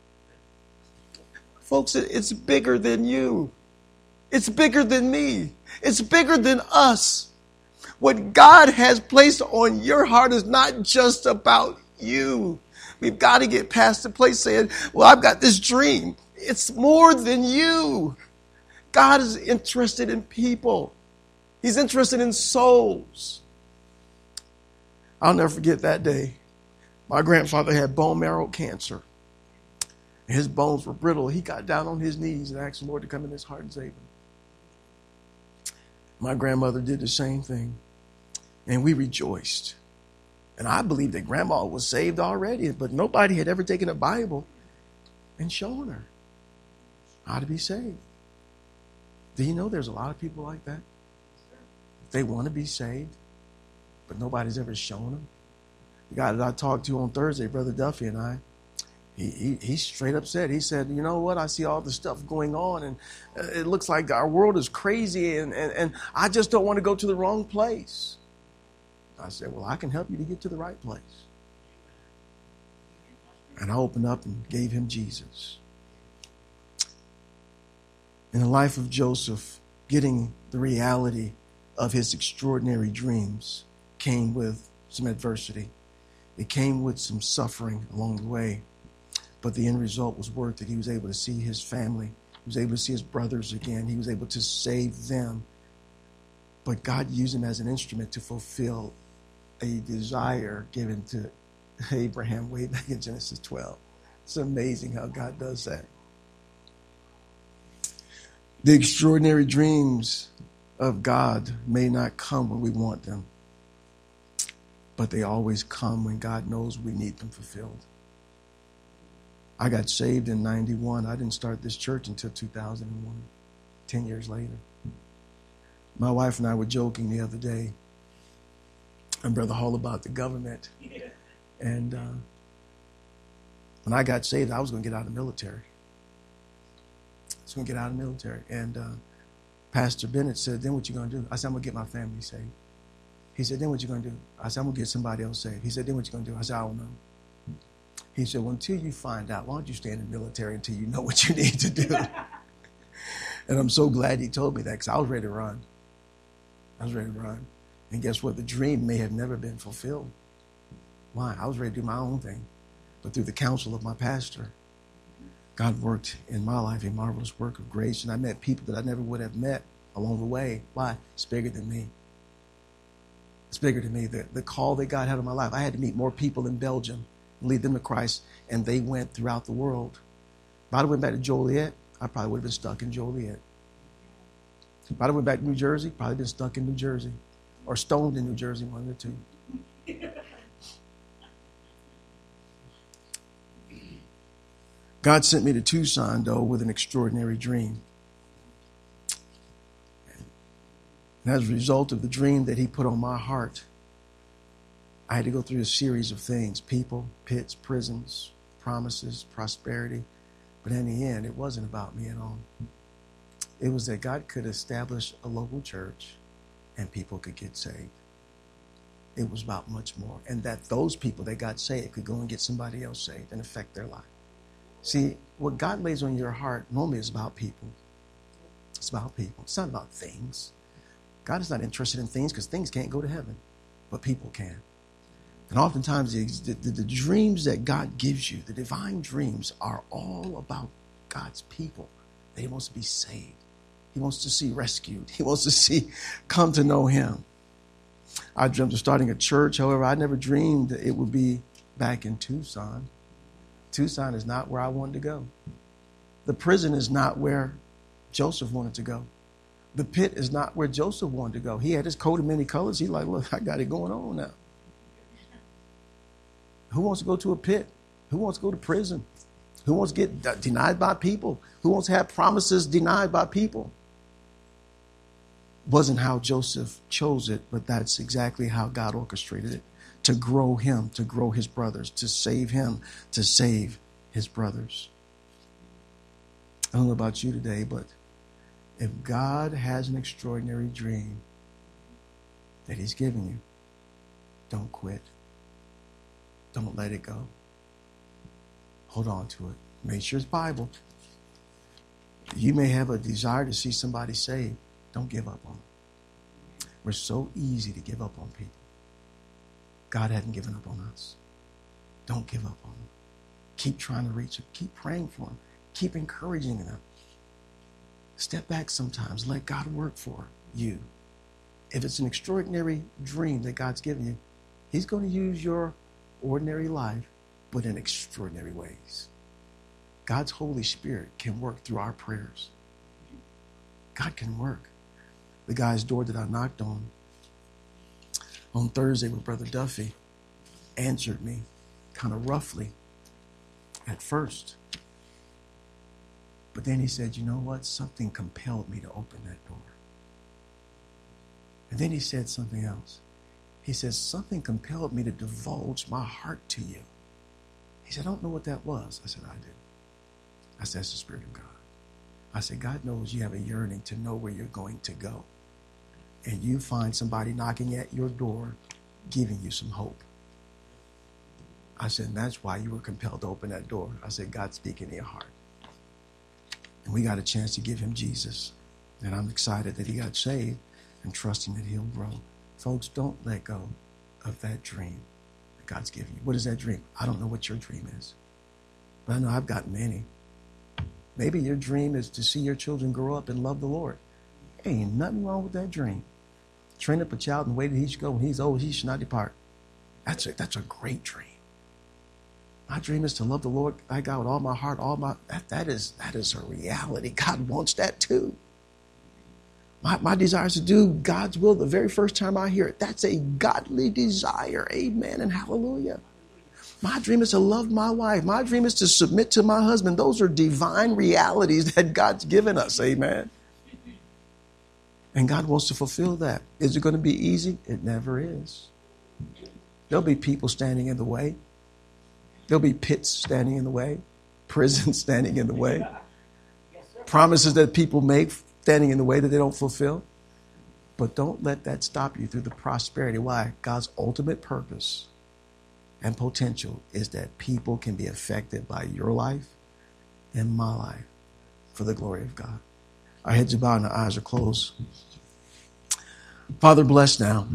Folks, it's bigger than you. It's bigger than me. It's bigger than us. What God has placed on your heart is not just about you. We've got to get past the place saying, well, I've got this dream. It's more than you. God is interested in people. He's interested in souls. I'll never forget that day. My grandfather had bone marrow cancer. His bones were brittle. He got down on his knees and asked the Lord to come in his heart and save him. My grandmother did the same thing. And we rejoiced. And I believed that grandma was saved already, but nobody had ever taken a Bible and shown her how to be saved. Do you know there's a lot of people like that? They want to be saved, but nobody's ever shown them. The guy that I talked to on Thursday, Brother Duffy and I, he straight up said, he said, you know what, I see all the stuff going on, and it looks like our world is crazy, and I just don't want to go to the wrong place. I said, well, I can help you to get to the right place. And I opened up and gave him Jesus. In the life of Joseph, getting the reality of his extraordinary dreams came with some adversity. It came with some suffering along the way. But the end result was worth it. He was able to see his family. He was able to see his brothers again. He was able to save them. But God used him as an instrument to fulfill a desire given to Abraham way back in Genesis 12. It's amazing how God does that. The extraordinary dreams of God may not come when we want them, but they always come when God knows we need them fulfilled. I got saved in 91. I didn't start this church until 2001, 10 years later. My wife and I were joking the other day, and Brother Hall, about the government. And when I got saved, I was going to get out of the military. And Pastor Bennett said, then what you going to do? I said, I'm going to get my family saved. He said, then what you going to do? I said, I'm going to get somebody else saved. He said, then what you going to do? I said, I don't know. He said, well, until you find out, why don't you stay in the military until you know what you need to do? And I'm so glad he told me that, because I was ready to run. And guess what? The dream may have never been fulfilled. Why? I was ready to do my own thing. But through the counsel of my pastor, God worked in my life a marvelous work of grace. And I met people that I never would have met along the way. Why? It's bigger than me. It's bigger to me. The call that God had on my life. I had to meet more people in Belgium and lead them to Christ, and they went throughout the world. If I'd have went back to Joliet, I probably would have been stuck in Joliet. If I'd have went back to New Jersey, probably been stuck in New Jersey. Or stoned in New Jersey, one of the two. God sent me to Tucson, though, with an extraordinary dream. And as a result of the dream that he put on my heart, I had to go through a series of things: people, pits, prisons, promises, prosperity. But in the end, it wasn't about me at all. It was that God could establish a local church and people could get saved. It was about much more. And that those people that got saved could go and get somebody else saved and affect their life. See, what God lays on your heart normally is about people. It's about people. It's not about things. God is not interested in things because things can't go to heaven, but people can. And oftentimes the dreams that God gives you, the divine dreams, are all about God's people that he wants to be saved. He wants to see rescued. He wants to see come to know him. I dreamt of starting a church. However, I never dreamed that it would be back in Tucson. Tucson is not where I wanted to go. The prison is not where Joseph wanted to go. The pit is not where Joseph wanted to go. He had his coat of many colors. He's like, look, I got it going on now. Who wants to go to a pit? Who wants to go to prison? Who wants to get denied by people? Who wants to have promises denied by people? Wasn't how Joseph chose it, but that's exactly how God orchestrated it. To grow him, to grow his brothers, to save him, to save his brothers. I don't know about you today, but if God has an extraordinary dream that he's given you, don't quit. Don't let it go. Hold on to it. Make sure it's Bible. You may have a desire to see somebody saved. Don't give up on them. We're so easy to give up on people. God hadn't given up on us. Don't give up on them. Keep trying to reach them. Keep praying for them. Keep encouraging them. Step back sometimes. Let God work for you. If it's an extraordinary dream that God's given you, he's going to use your ordinary life, but in extraordinary ways. God's Holy Spirit can work through our prayers. God can work. The guy's door that I knocked on Thursday with Brother Duffy answered me kind of roughly at first. But then he said, you know what? Something compelled me to open that door. And then he said something else. He says, something compelled me to divulge my heart to you. He said, I don't know what that was. I said, I do. I said, it's the Spirit of God. I said, God knows you have a yearning to know where you're going to go. And you find somebody knocking at your door, giving you some hope. I said, and that's why you were compelled to open that door. I said, God's speaking in your heart. And we got a chance to give him Jesus. And I'm excited that he got saved and trusting that he'll grow. Folks, don't let go of that dream that God's given you. What is that dream? I don't know what your dream is. But I know I've got many. Maybe your dream is to see your children grow up and love the Lord. Ain't nothing wrong with that dream. Train up a child in the way that he should go. When he's old, he should not depart. That's a great dream. My dream is to love the Lord thy God with all my heart, that is a reality. God wants that too. My desire is to do God's will the very first time I hear it. That's a godly desire. Amen and hallelujah. My dream is to love my wife. My dream is to submit to my husband. Those are divine realities that God's given us. Amen. And God wants to fulfill that. Is it going to be easy? It never is. There'll be people standing in the way. There'll be pits standing in the way. Prisons standing in the way. Promises that people make standing in the way that they don't fulfill. But don't let that stop you through the prosperity. Why? God's ultimate purpose and potential is that people can be affected by your life and my life for the glory of God. Our heads are bowed and our eyes are closed. Father, bless now.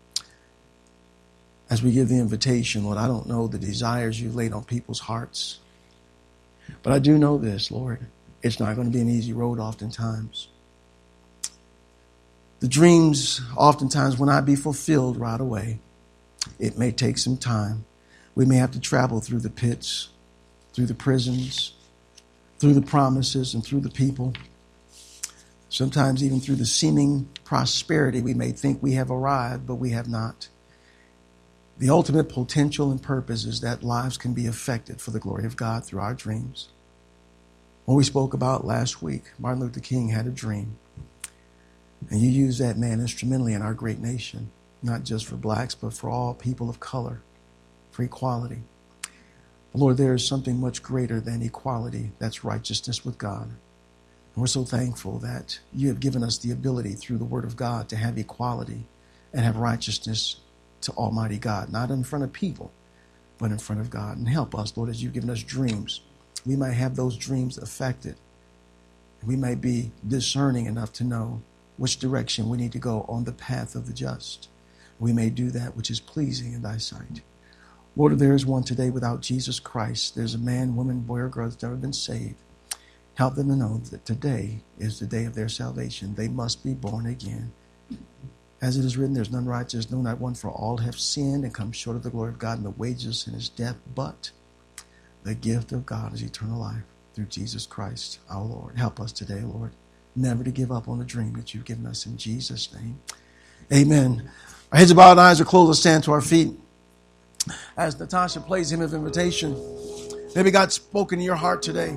As we give the invitation, Lord, I don't know the desires you've laid on people's hearts. But I do know this, Lord. It's not going to be an easy road oftentimes. The dreams oftentimes will not be fulfilled right away. It may take some time. We may have to travel through the pits, through the prisons, through the promises, and through the people. Sometimes even through the seeming prosperity, we may think we have arrived, but we have not. The ultimate potential and purpose is that lives can be affected for the glory of God through our dreams. When we spoke about last week, Martin Luther King had a dream. And you use that man instrumentally in our great nation, not just for blacks, but for all people of color, for equality. But Lord, there is something much greater than equality. That's righteousness with God. And we're so thankful that you have given us the ability through the Word of God to have equality and have righteousness to Almighty God, not in front of people, but in front of God. And help us, Lord, as you've given us dreams. We might have those dreams affected. We may be discerning enough to know which direction we need to go on the path of the just. We may do that which is pleasing in thy sight. Lord, if there is one today without Jesus Christ, there's a man, woman, boy, or girl that's never been saved. Help them to know that today is the day of their salvation. They must be born again. As it is written, there's none righteous, no, not one, for all have sinned and come short of the glory of God, and the wages of sin is death. But the gift of God is eternal life through Jesus Christ, our Lord. Help us today, Lord, never to give up on the dream that you've given us in Jesus' name. Amen. Our heads are bowed, eyes are closed. Let's stand to our feet. As Natasha plays hymn of invitation, maybe God's spoken to your heart today.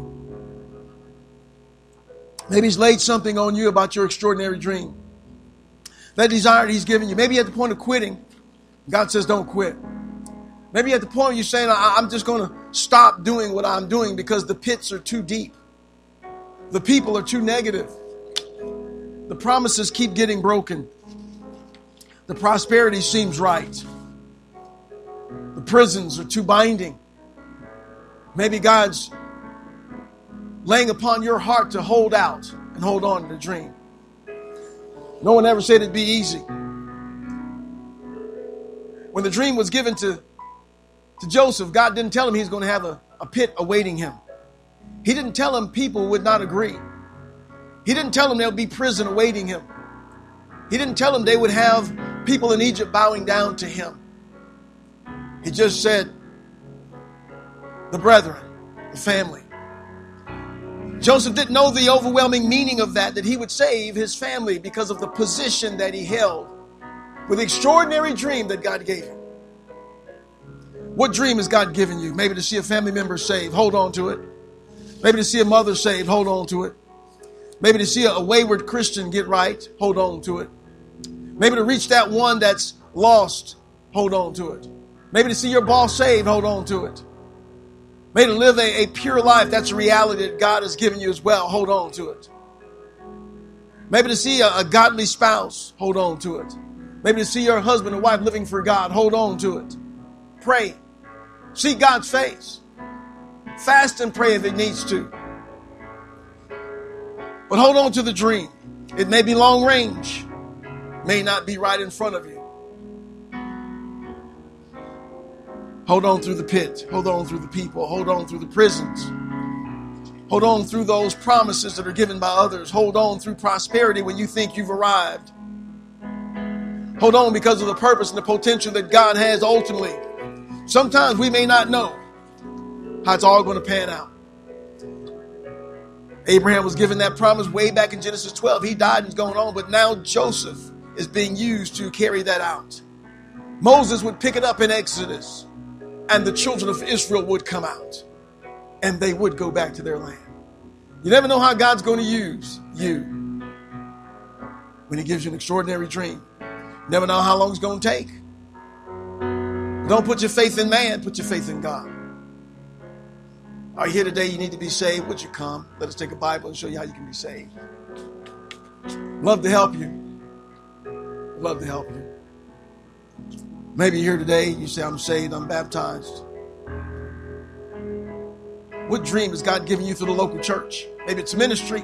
Maybe he's laid something on you about your extraordinary dream. That desire that he's given you. Maybe at the point of quitting, God says don't quit. Maybe at the point you're saying, I'm just going to stop doing what I'm doing because the pits are too deep. The people are too negative. The promises keep getting broken. The prosperity seems right. The prisons are too binding. Maybe God's laying upon your heart to hold out and hold on to the dream. No one ever said it'd be easy. When the dream was given to Joseph, God didn't tell him he was going to have a pit awaiting him. He didn't tell him people would not agree. He didn't tell him there'll be prison awaiting him. He didn't tell him they would have people in Egypt bowing down to him. He just said, the brethren, the family. Joseph didn't know the overwhelming meaning of that he would save his family because of the position that he held with the extraordinary dream that God gave him. What dream has God given you? Maybe to see a family member saved, hold on to it. Maybe to see a mother saved, hold on to it. Maybe to see a wayward Christian get right, hold on to it. Maybe to reach that one that's lost, hold on to it. Maybe to see your boss saved, hold on to it. Maybe to live a pure life, that's a reality that God has given you as well, hold on to it. Maybe to see a godly spouse, hold on to it. Maybe to see your husband or wife living for God, hold on to it. Pray. Seek God's face. Fast and pray if it needs to. But hold on to the dream. It may be long range. May not be right in front of you. Hold on through the pit. Hold on through the people. Hold on through the prisons. Hold on through those promises that are given by others. Hold on through prosperity when you think you've arrived. Hold on because of the purpose and the potential that God has ultimately. Sometimes we may not know how it's all going to pan out. Abraham was given that promise way back in Genesis 12. He died and is going on, but now Joseph is being used to carry that out. Moses would pick it up in Exodus, and the children of Israel would come out, and they would go back to their land. You never know how God's going to use you when he gives you an extraordinary dream. You never know how long it's going to take. Don't put your faith in man, put your faith in God. Are you here today? You need to be saved. Would you come? Let us take a Bible and show you how you can be saved. Love to help you. Love to help you. Maybe you're here today, you say, I'm saved, I'm baptized. What dream has God given you through the local church? Maybe it's a ministry.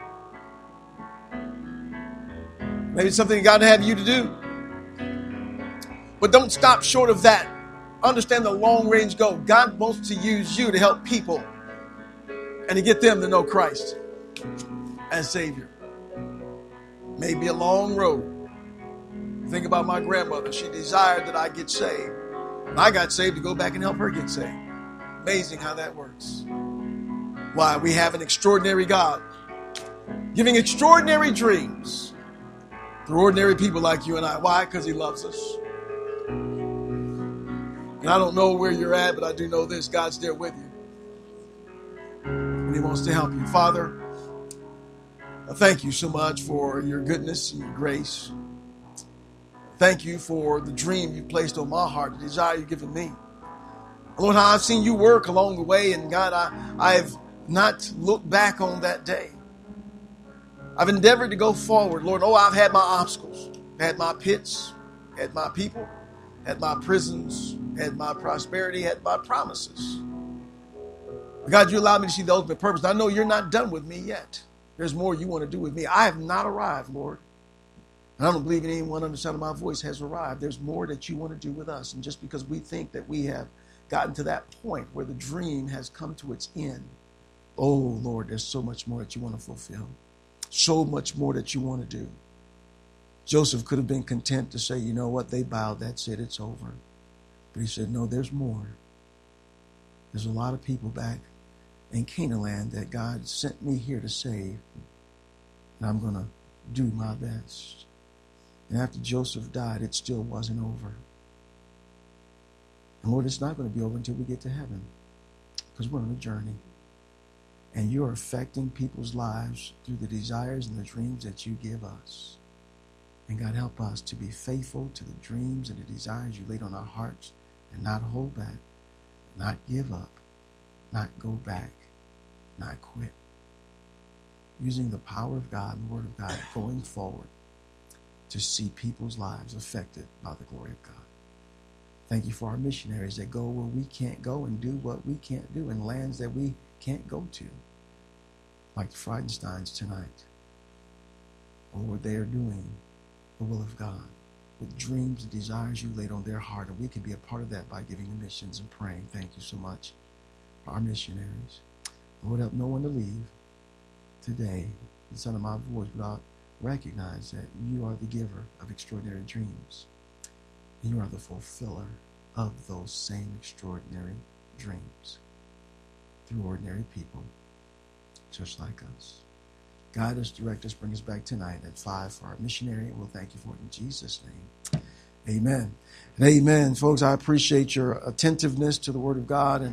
Maybe it's something God have you to do. But don't stop short of that. Understand the long range goal. God wants to use you to help people and to get them to know Christ as Savior. May be a long road. Think about my grandmother. She desired that I get saved. When I got saved, to go back and help her get saved. Amazing how that works. Why? We have an extraordinary God giving extraordinary dreams through ordinary people like you and I. Why? Because he loves us. And I don't know where you're at, but I do know this. God's there with you. And he wants to help you. Father, I thank you so much for your goodness and your grace. Thank you for the dream you placed on my heart, the desire you've given me. Lord, how I've seen you work along the way, and God, I've not looked back on that day. I've endeavored to go forward, Lord. Oh, I've had my obstacles, had my pits, had my people, had my prisons, had my prosperity, had my promises. But God, you allowed me to see the ultimate purpose. I know you're not done with me yet. There's more you want to do with me. I have not arrived, Lord. And I don't believe anyone under the sound of my voice has arrived. There's more that you want to do with us. And just because we think that we have gotten to that point where the dream has come to its end, oh, Lord, there's so much more that you want to fulfill. So much more that you want to do. Joseph could have been content to say, you know what, they bowed, that's it, it's over. But he said, no, there's more. There's a lot of people back in Canaan land that God sent me here to save. And I'm going to do my best. And after Joseph died, it still wasn't over. And Lord, it's not going to be over until we get to heaven, because we're on a journey. And you're affecting people's lives through the desires and the dreams that you give us. And God, help us to be faithful to the dreams and the desires you laid on our hearts, and not hold back, not give up, not go back, not quit. Using the power of God and the Word of God going forward to see people's lives affected by the glory of God. Thank you for our missionaries that go where we can't go and do what we can't do in lands that we can't go to. Like the Friedensteins tonight. Lord, they are doing the will of God with dreams and desires you laid on their heart. And we can be a part of that by giving the missions and praying. Thank you so much for our missionaries. Lord, help no one to leave today, the sound of my voice, without recognize that you are the giver of extraordinary dreams. And you are the fulfiller of those same extraordinary dreams through ordinary people just like us. Guide us, direct us, bring us back tonight at 5 for our missionary. We'll thank you for it in Jesus' name. Amen. And amen. Folks, I appreciate your attentiveness to the Word of God. And